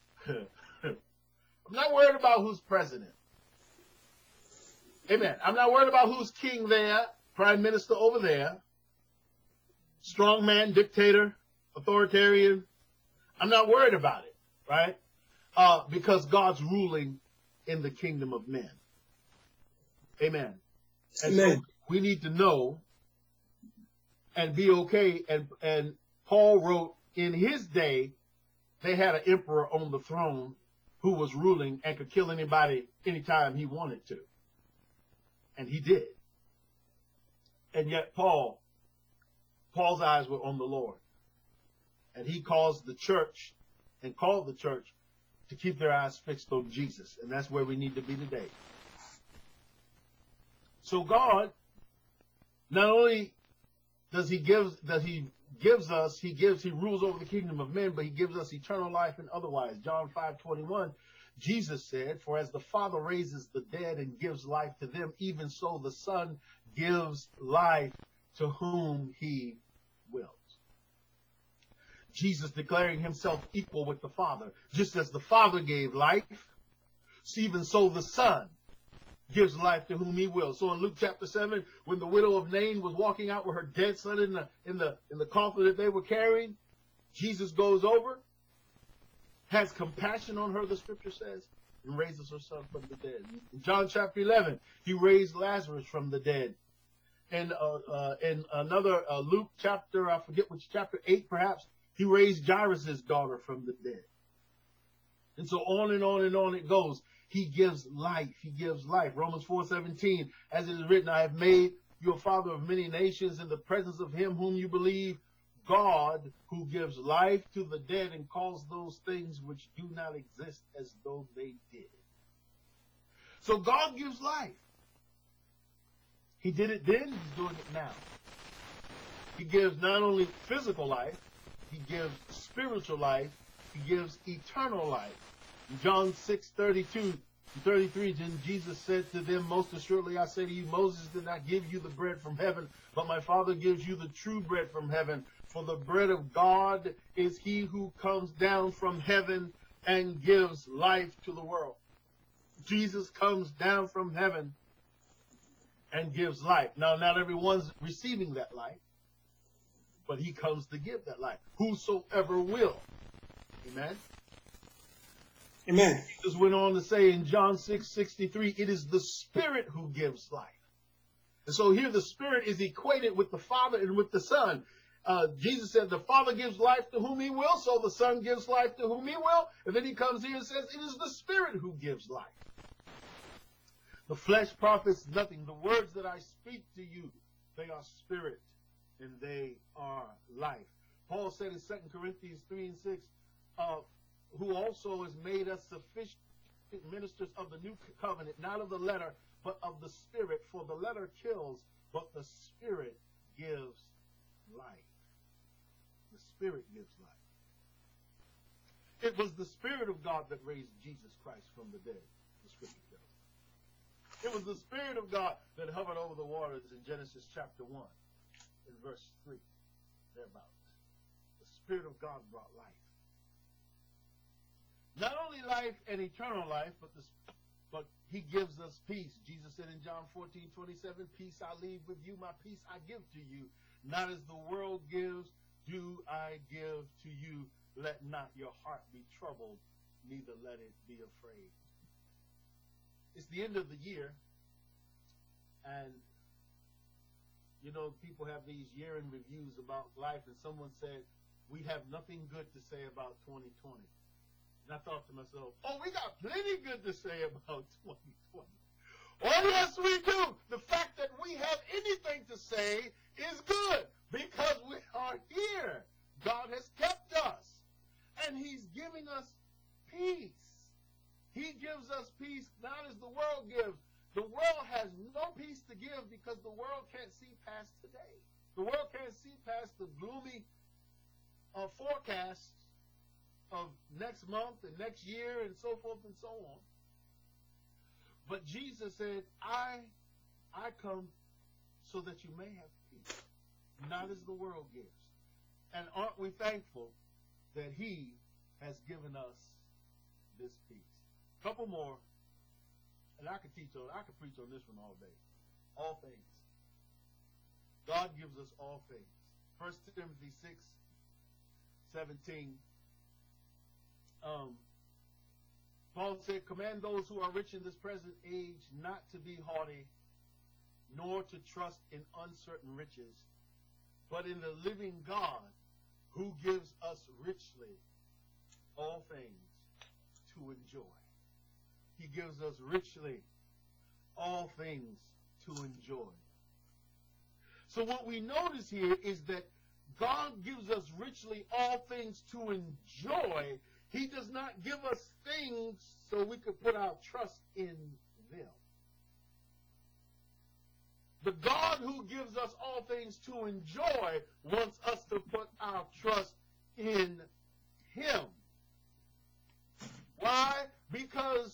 who's president. Amen. I'm not worried about who's king there, prime minister over there, strong man, dictator, authoritarian. I'm not worried about it, right? Because God's ruling in the kingdom of men. Amen. And Amen. so we need to know and be okay. And Paul wrote, in his day, they had an emperor on the throne who was ruling and could kill anybody anytime he wanted to. And he did. And yet Paul's eyes were on the Lord. And he caused the church and called the church to keep their eyes fixed on Jesus. And that's where we need to be today. So God, not only he rules over the kingdom of men, but he gives us eternal life and otherwise. John 5:21, Jesus said, for as the Father raises the dead and gives life to them, even so the Son gives life to whom he wills. Jesus declaring himself equal with the Father. Just as the Father gave life, even so the Son gives life to whom he will. So in Luke chapter 7, when the widow of Nain was walking out with her dead son in the coffin that they were carrying, Jesus goes over, has compassion on her, the scripture says, and raises her son from the dead. In John chapter 11, he raised Lazarus from the dead. And in another Luke chapter, I forget which chapter, 8 perhaps, he raised Jairus' daughter from the dead. And so on and on and on it goes. He gives life. He gives life. Romans 4:17, as it is written, I have made you a father of many nations in the presence of him whom you believe, God, who gives life to the dead and calls those things which do not exist as though they did. So God gives life. He did it then, he's doing it now. He gives not only physical life, he gives spiritual life, he gives eternal life. In John 6:32-33, then Jesus said to them, most assuredly I say to you, Moses did not give you the bread from heaven, but my Father gives you the true bread from heaven. For the bread of God is he who comes down from heaven and gives life to the world. Jesus comes down from heaven and gives life. Now, not everyone's receiving that life, but he comes to give that life. Whosoever will. Amen. Amen. Jesus went on to say in John 6:63, it is the Spirit who gives life. And so here the Spirit is equated with the Father and with the Son. Jesus said the Father gives life to whom he will, so the Son gives life to whom he will. And then he comes here and says it is the Spirit who gives life. The flesh profits nothing. The words that I speak to you, they are spirit and they are life. Paul said in 2 Corinthians 3:6, who also has made us sufficient ministers of the new covenant, not of the letter, but of the Spirit. For the letter kills, but the Spirit gives life. The Spirit gives life. It was the Spirit of God that raised Jesus Christ from the dead, the scripture tells us. It was the Spirit of God that hovered over the waters in Genesis chapter 1, in verse 3, thereabouts. The Spirit of God brought life. Not only life and eternal life, but he gives us peace. Jesus said in John 14:27, peace I leave with you, my peace I give to you. Not as the world gives, do I give to you. Let not your heart be troubled, neither let it be afraid. It's the end of the year, and you know, people have these year-end reviews about life, and someone said, we have nothing good to say about 2020. And I thought to myself, oh, we got plenty good to say about 2020. Oh, yes, we do. The fact that we have anything to say is good because we are here. God has kept us, and he's giving us peace. He gives us peace not as the world gives. The world has no peace to give because the world can't see past today. The world can't see past the gloomy forecasts of next month and next year and so forth and so on. But Jesus said, I come so that you may have peace, not as the world gives. And aren't we thankful that he has given us this peace? A couple more, and I could preach on this one all day. All things. God gives us all things. 1 Timothy 6:17. Paul said, command those who are rich in this present age not to be haughty, nor to trust in uncertain riches, but in the living God who gives us richly all things to enjoy. He gives us richly all things to enjoy. So what we notice here is that God gives us richly all things to enjoy. He does not give us things so we could put our trust in them. The God who gives us all things to enjoy wants us to put our trust in him. Why? Because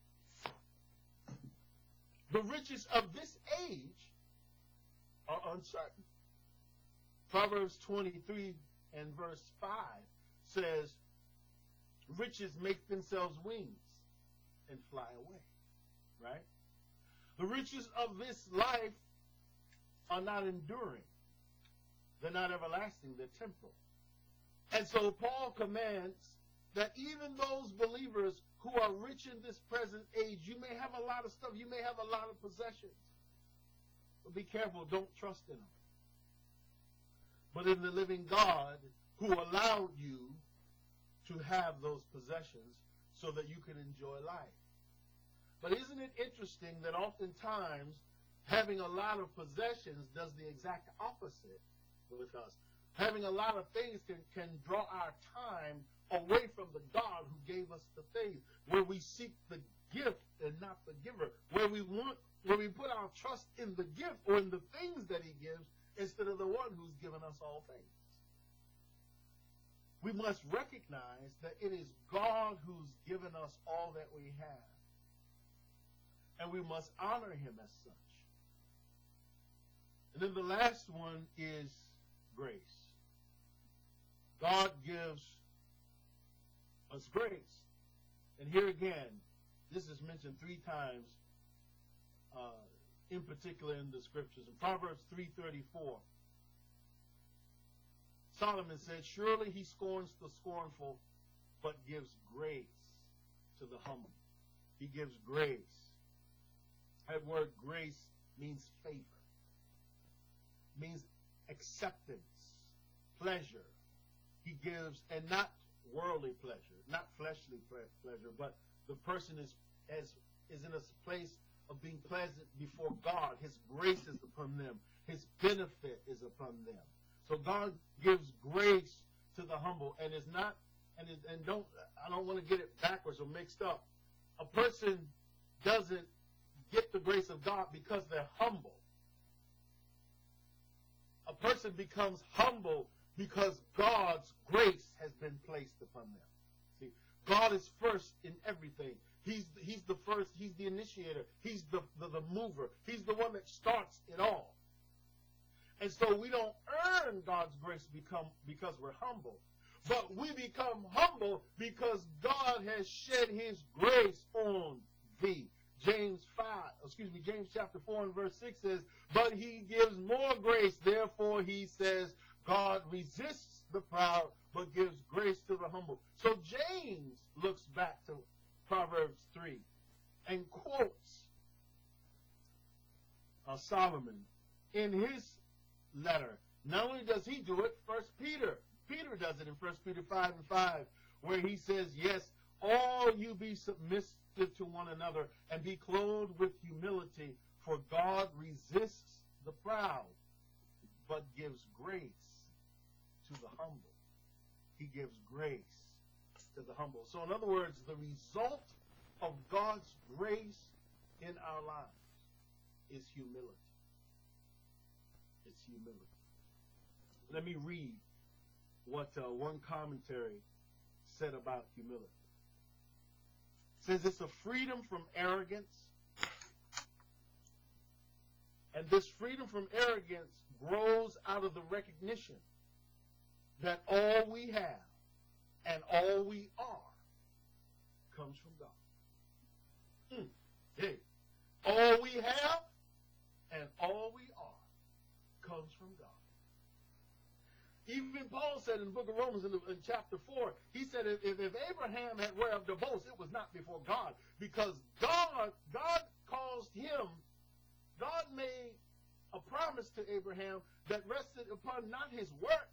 the riches of this age are uncertain. Proverbs 23 and verse 5 says, riches make themselves wings and fly away. Right? The riches of this life are not enduring. They're not everlasting. They're temporal. And so Paul commands that even those believers who are rich in this present age, you may have a lot of stuff. You may have a lot of possessions. But be careful. Don't trust in them. But in the living God who allowed you to have those possessions so that you can enjoy life. But isn't it interesting that oftentimes having a lot of possessions does the exact opposite with us? Having a lot of things can draw our time away from the God who gave us the things, where we seek the gift and not the giver, where we put our trust in the gift or in the things that he gives instead of the one who's given us all things. We must recognize that it is God who's given us all that we have. And we must honor him as such. And then the last one is grace. God gives us grace. And here again, this is mentioned 3 times in particular in the scriptures. In Proverbs 3:34, Solomon said, surely he scorns the scornful, but gives grace to the humble. He gives grace. That word grace means favor. Means acceptance, pleasure. He gives, and not worldly pleasure, not fleshly pleasure, but the person is in a place of being pleasant before God. His grace is upon them. His benefit is upon them. So God gives grace to the humble, and it's not, I don't want to get it backwards or mixed up. A person doesn't get the grace of God because they're humble. A person becomes humble because God's grace has been placed upon them. See, God is first in everything. He's the first. He's the initiator. He's the mover. He's the one that starts it all. And so we don't earn God's grace because we're humble. But we become humble because God has shed his grace on thee. James chapter 4 and verse 6 says, but he gives more grace. Therefore he says, God resists the proud, but gives grace to the humble. So James looks back to Proverbs 3 and quotes Solomon in his letter. Not only does he do it, Peter does it in 1 Peter 5 and 5, where he says, yes, all you be submissive to one another and be clothed with humility, for God resists the proud, but gives grace to the humble. He gives grace to the humble. So in other words, the result of God's grace in our lives is humility. It's humility. Let me read what one commentary said about humility. It says it's a freedom from arrogance, and this freedom from arrogance grows out of the recognition that all we have and all we are comes from God. Hey, all we have and all we are comes from God. Even Paul said in the book of Romans in chapter 4, he said if Abraham had whereof to boast, it was not before God, because God caused him, God made a promise to Abraham that rested upon not his works,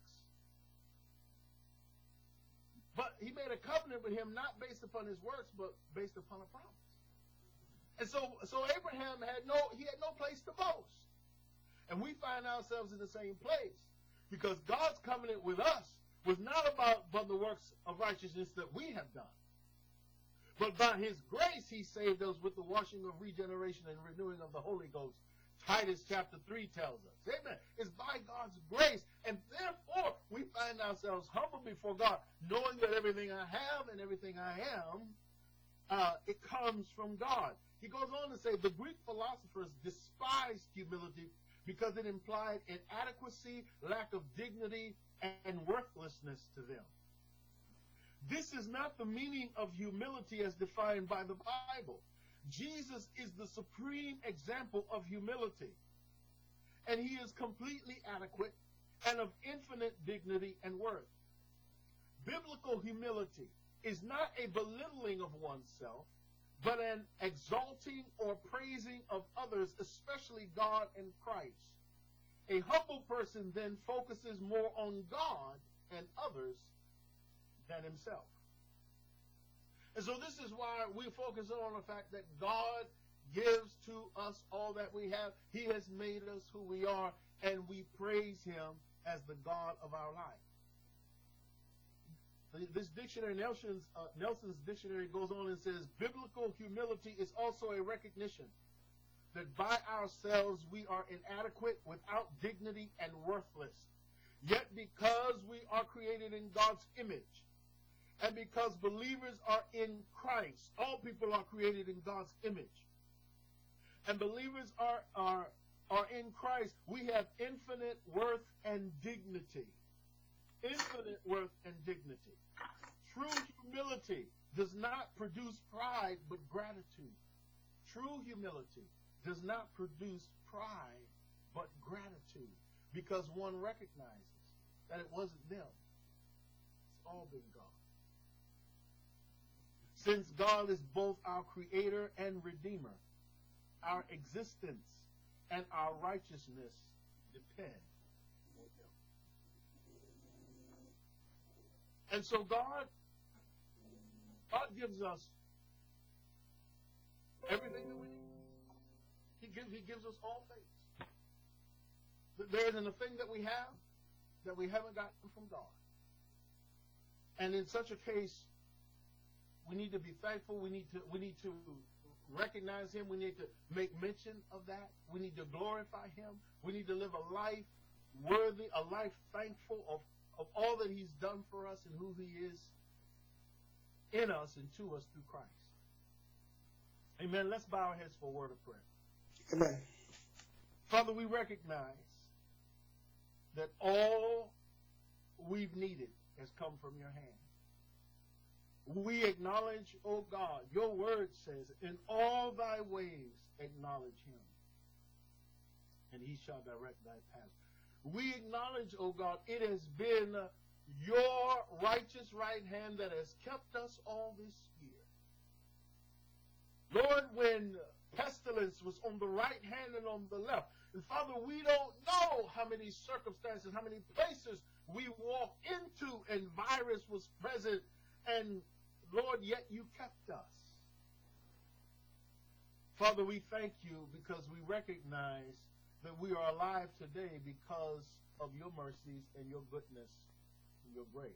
but he made a covenant with him not based upon his works, but based upon a promise. And so Abraham had no place to boast. And we find ourselves in the same place, because God's covenant with us was not about the works of righteousness that we have done, but by his grace he saved us with the washing of regeneration and renewing of the Holy Ghost. Titus chapter 3 tells us. Amen. It's by God's grace. And therefore, we find ourselves humble before God, knowing that everything I have and everything I am, it comes from God. He goes on to say, the Greek philosophers despised humility because it implied inadequacy, lack of dignity, and worthlessness to them. This is not the meaning of humility as defined by the Bible. Jesus is the supreme example of humility, and he is completely adequate and of infinite dignity and worth. Biblical humility is not a belittling of oneself, but an exalting or praising of others, especially God and Christ. A humble person then focuses more on God and others than himself. And so this is why we focus on the fact that God gives to us all that we have. He has made us who we are, and we praise him as the God of our life. This dictionary, Nelson's dictionary, goes on and says, biblical humility is also a recognition that by ourselves we are inadequate, without dignity, and worthless. Yet because we are created in God's image, and because believers are in Christ, all people are created in God's image, and believers are in Christ, we have infinite worth and dignity. Infinite worth and dignity. True humility does not produce pride, but gratitude. True humility does not produce pride, but gratitude, because one recognizes that it wasn't them. It's all been God. Since God is both our creator and redeemer, our existence and our righteousness depend on him. And so God gives us everything that we need. He gives us all things. There isn't a thing that we have that we haven't gotten from God. And in such a case, we need to be thankful. We need to recognize him. We need to make mention of that. We need to glorify him. We need to live a life worthy, a life thankful of all that he's done for us and who he is. in us and to us through Christ. Amen. Let's bow our heads for a word of prayer. Amen. Father, we recognize that all we've needed has come from your hand. We acknowledge, oh God, your word says, in all thy ways acknowledge him, and he shall direct thy path. We acknowledge, oh God, it has been your righteous right hand that has kept us all this year. Lord, when pestilence was on the right hand and on the left, and Father, we don't know how many circumstances, how many places we walked into and virus was present, and Lord, yet you kept us. Father, we thank you because we recognize that we are alive today because of your mercies and your goodness and your grace.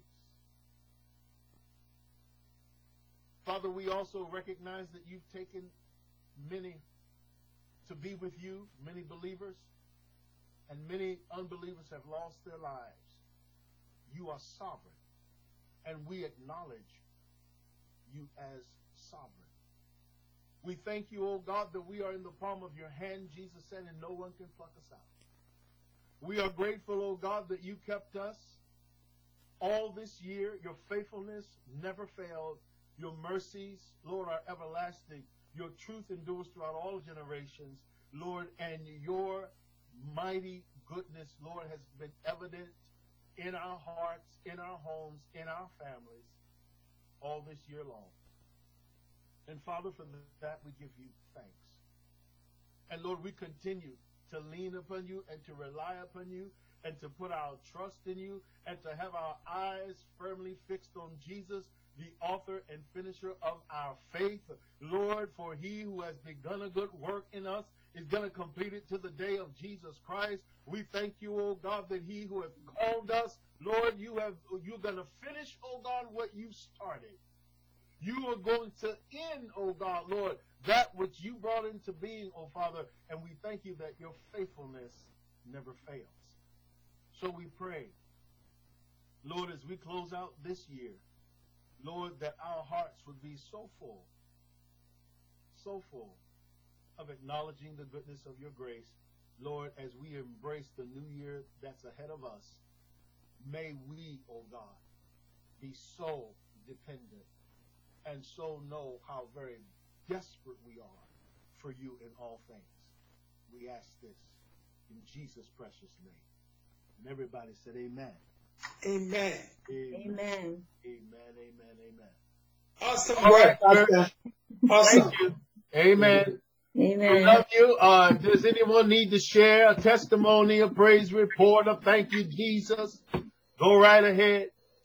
Father, we also recognize that you've taken many to be with you, many believers, and many unbelievers have lost their lives. You are sovereign, and we acknowledge you as sovereign. We thank you, O God, that we are in the palm of your hand, Jesus said, and no one can pluck us out. We are grateful, O God, that you kept us all this year. Your faithfulness never failed. Your mercies, Lord, are everlasting. Your truth endures throughout all generations, Lord, and your mighty goodness, Lord, has been evident in our hearts, in our homes, in our families, all this year long. And Father, for that we give you thanks. And Lord, we continue to lean upon you and to rely upon you and to put our trust in you and to have our eyes firmly fixed on Jesus, the author and finisher of our faith. Lord, for he who has begun a good work in us is going to complete it to the day of Jesus Christ. We thank you, oh God, that he who has called us, Lord, you're going to finish, oh God, what you started. You are going to end, oh God, Lord, that which you brought into being, oh Father, and we thank you that your faithfulness never fails. So we pray, Lord, as we close out this year, Lord, that our hearts would be so full of acknowledging the goodness of your grace. Lord, as we embrace the new year that's ahead of us, may we, oh God, be so dependent and so know how very desperate we are for you in all things. We ask this in Jesus' precious name. And everybody said amen. Amen. Amen. Amen, amen, amen. Awesome All work, right, Pastor. Awesome. Thank you. Amen. We Amen. love you. Does anyone need to share a testimony, a praise report, a thank you, Jesus? Go right ahead.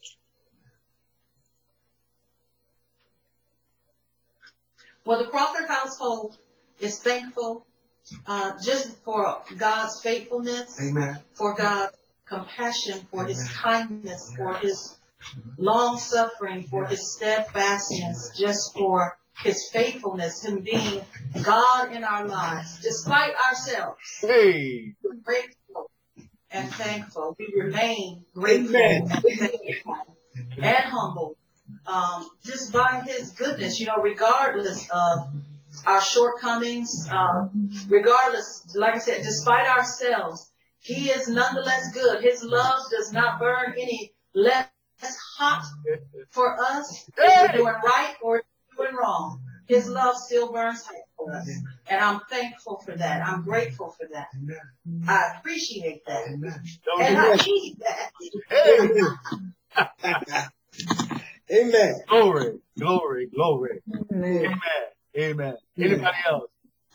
Well, the Crawford household is thankful just for God's faithfulness, Amen. for God's compassion, for his kindness, for his long suffering, for his steadfastness, just for his faithfulness, him being God in our lives, despite ourselves. Hey. We're grateful and thankful. We remain grateful Amen. and thankful and humble. Just by his goodness, regardless of our shortcomings, regardless, like I said, despite ourselves, he is nonetheless good. His love does not burn any less hot for us if we're doing right or doing wrong. His love still burns hot for us. And I'm thankful for that. I'm grateful for that. I appreciate that. And I need that. Amen. Glory, glory, glory. Amen. Amen. Amen. Anybody else?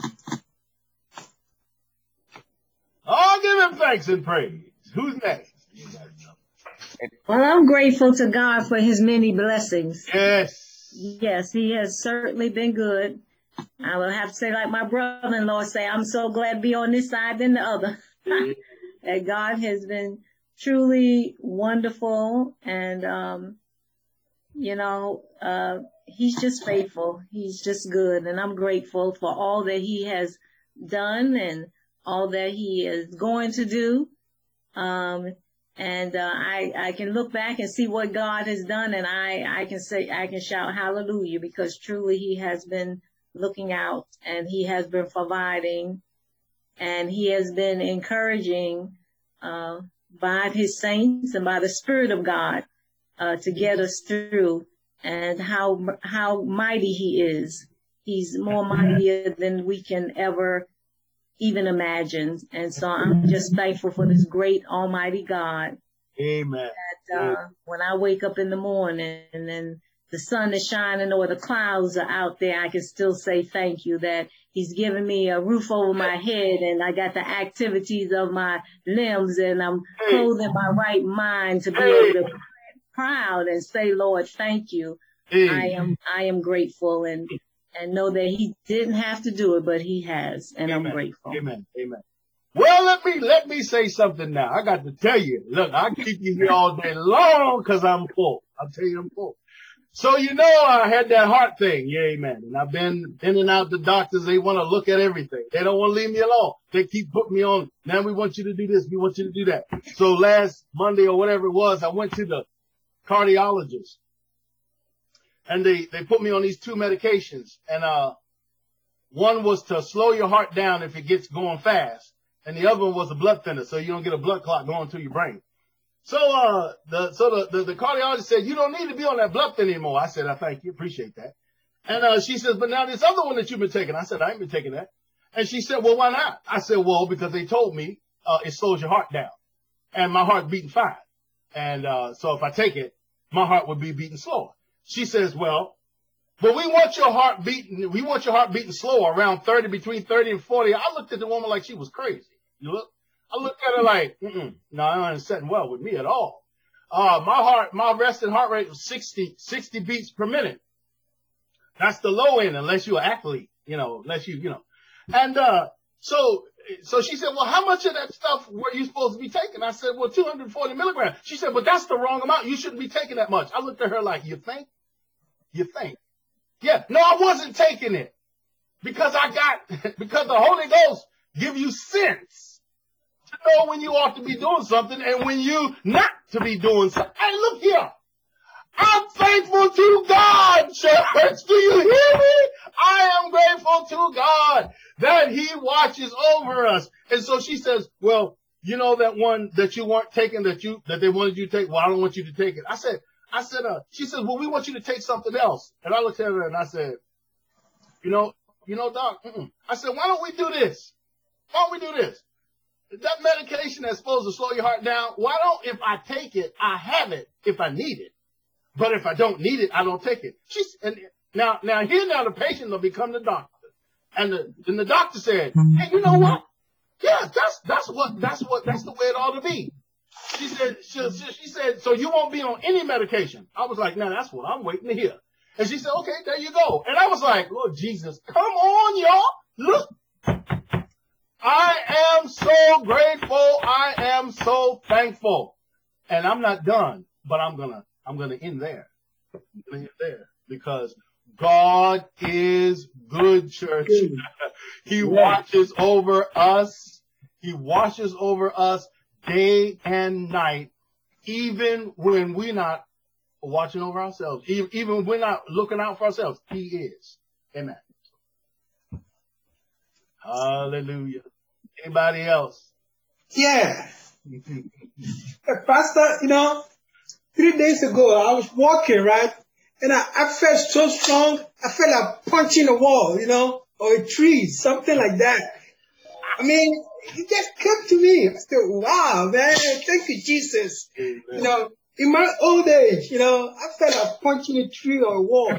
Oh, give him thanks and praise. Who's next? Well, I'm grateful to God for his many blessings. Yes. Yes, he has certainly been good. I will have to say, like my brother-in-law say, I'm so glad to be on this side than the other. That God has been truly wonderful, and he's just faithful. He's just good, and I'm grateful for all that he has done and all that he is going to do. And I can look back and see what God has done, and I can shout hallelujah, because truly he has been looking out, and he has been providing, and he has been encouraging by his saints and by the Spirit of God to get us through, and how mighty he is. He's more mightier than we can ever even imagine. And so I'm just thankful for this great almighty God. Amen. That when I wake up in the morning and then the sun is shining or the clouds are out there, I can still say thank you that he's given me a roof over my head, and I got the activities of my limbs, and I'm clothed in my right mind to be able to be proud and say, Lord, thank you. I am grateful, and know that he didn't have to do it, but he has, and I'm grateful. Amen. Amen. Well, let me say something now. I got to tell you, look, I keep you here all day long because I'm full. I'll tell you I'm full. So, I had that heart thing. Yeah, amen. And I've been in and out the doctors. They want to look at everything. They don't want to leave me alone. They keep putting me on. Now we want you to do this. We want you to do that. So last Monday or whatever it was, I went to the cardiologist. And they put me on these 2 medications. And one was to slow your heart down if it gets going fast. And the other one was a blood thinner, so you don't get a blood clot going to your brain. So the cardiologist said, you don't need to be on that blood thinner anymore. I said, I thank you, appreciate that. And she says, but now this other one that you've been taking. I said, I ain't been taking that. And she said, well, why not? I said, well, because they told me it slows your heart down. And my heart's beating fine. And so if I take it, my heart would be beating slower. She says, well, but we want your heart beating slower, around 30, between 30 and 40. I looked at the woman like she was crazy. I looked at her like, no, I ain't setting well with me at all. My resting heart rate was 60 beats per minute. That's the low end, unless you're an athlete, And, so she said, well, how much of that stuff were you supposed to be taking? I said, well, 240 milligrams. She said, but that's the wrong amount. You shouldn't be taking that much. I looked at her like, you think? Yeah. No, I wasn't taking it because because the Holy Ghost give you sense to know when you ought to be doing something and when you not to be doing something. Hey, look here. I'm thankful to God, church. Do you hear me? I am grateful to God that he watches over us. And so she says, well, that one that you weren't taking that they wanted you to take? Well, I don't want you to take it. She said, well, we want you to take something else. And I looked at her and I said, doc, I said, why don't we do this? That medication that's supposed to slow your heart down, if I take it, I have it if I need it. But if I don't need it, I don't take it. Now the patient will become the doctor. And the doctor said, hey, you know what? Yeah, that's the way it ought to be. She said, so you won't be on any medication. I was like, now that's what I'm waiting to hear. And she said, okay, there you go. And I was like, Lord Jesus, come on, y'all. Look, I am so grateful. I am so thankful. And I'm not done, but I'm gonna end there. Because God is good, church. He watches over us. He watches over us day and night, even when we're not watching over ourselves, even when we're not looking out for ourselves. He is. Amen. Hallelujah. Anybody else? Yeah. Pastor, 3 days ago, I was walking, right? And I felt so strong. I felt like punching a wall, or a tree, something like that. I mean, it just came to me. I said, wow, man, thank you, Jesus. Amen. In my old age, I felt like punching a tree or a wall.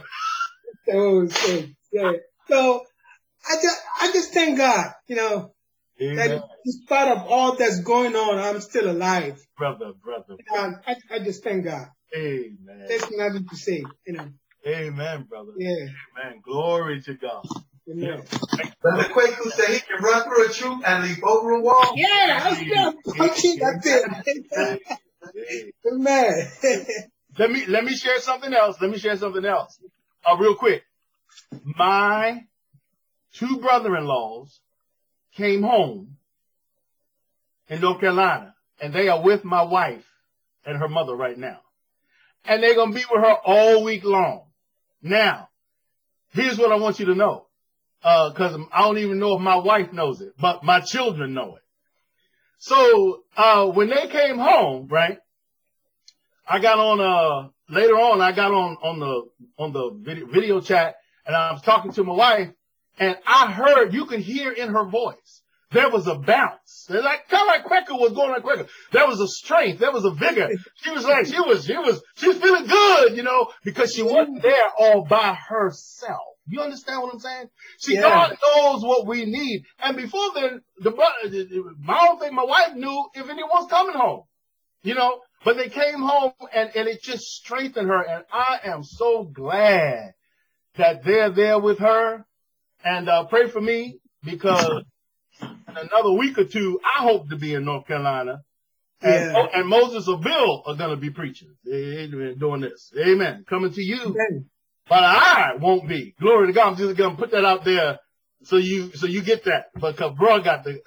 So I just thank God, Amen. that in spite of all that's going on, I'm still alive. Brother. I just thank God. Amen. There's nothing to say, Amen, brother. Yeah. Amen. Glory to God. Amen. Brother Quaku said he can run through a troop and leap over a wall. Yeah, I'm still punching that thing. Amen. Let me share something else. Real quick. My 2 brother-in-laws came home in North Carolina, and they are with my wife and her mother right now. And they're going to be with her all week long. Now, here's what I want you to know. Cause I don't even know if my wife knows it, but my children know it. So, when they came home, right, I got on, later on, I got on the video chat, and I was talking to my wife, and I heard, you could hear in her voice, there was a bounce. Kind of like Quaker was going like Quaker. There was a strength. There was a vigor. She was like, she was feeling good, you know, because she wasn't there all by herself. You understand what I'm saying? See, God knows what we need. And before then, my own thing, my wife knew if anyone's coming home, you know, but they came home and it just strengthened her. And I am so glad that they're there with her. And pray for me, because in another week or two, I hope to be in North Carolina. And Moses or Bill are going to be preaching. They're doing this. Amen. Coming to you. Amen. But I won't be. Glory to God. I'm just going to put that out there so you get that. Because bro got to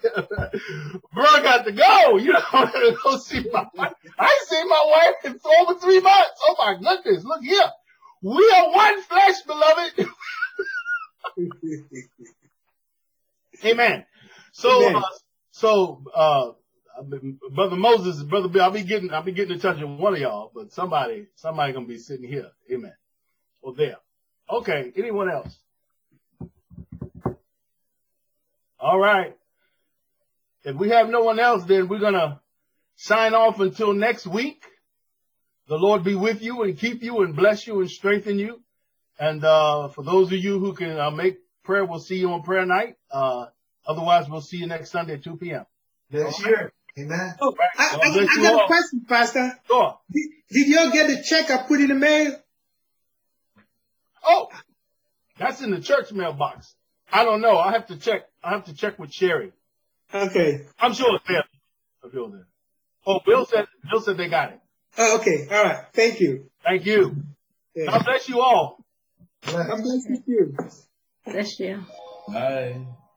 go. You know, go see my wife. I ain't seen my wife in over 3 months. Oh my goodness. Look here. We are one flesh, beloved. Amen. So, Brother Moses, Brother Bill, I'll be getting in touch with one of y'all, but somebody gonna be sitting here. Amen. Or there. Okay. Anyone else? All right. If we have no one else, then we're gonna sign off until next week. The Lord be with you and keep you and bless you and strengthen you. And for those of you who can make prayer, we'll see you on prayer night. Otherwise, we'll see you next Sunday at 2 p.m. Yes, sure. Amen. Oh, I got a question, Pastor. Sure. Did y'all get the check I put in the mail? Oh, that's in the church mailbox. I don't know. I have to check with Sherry. Okay. I'm sure it's there. Oh, Bill said they got it. Oh, okay. All right. Thank you. Thank you. Yeah. God bless you all. God bless you too. Bless you. Bye.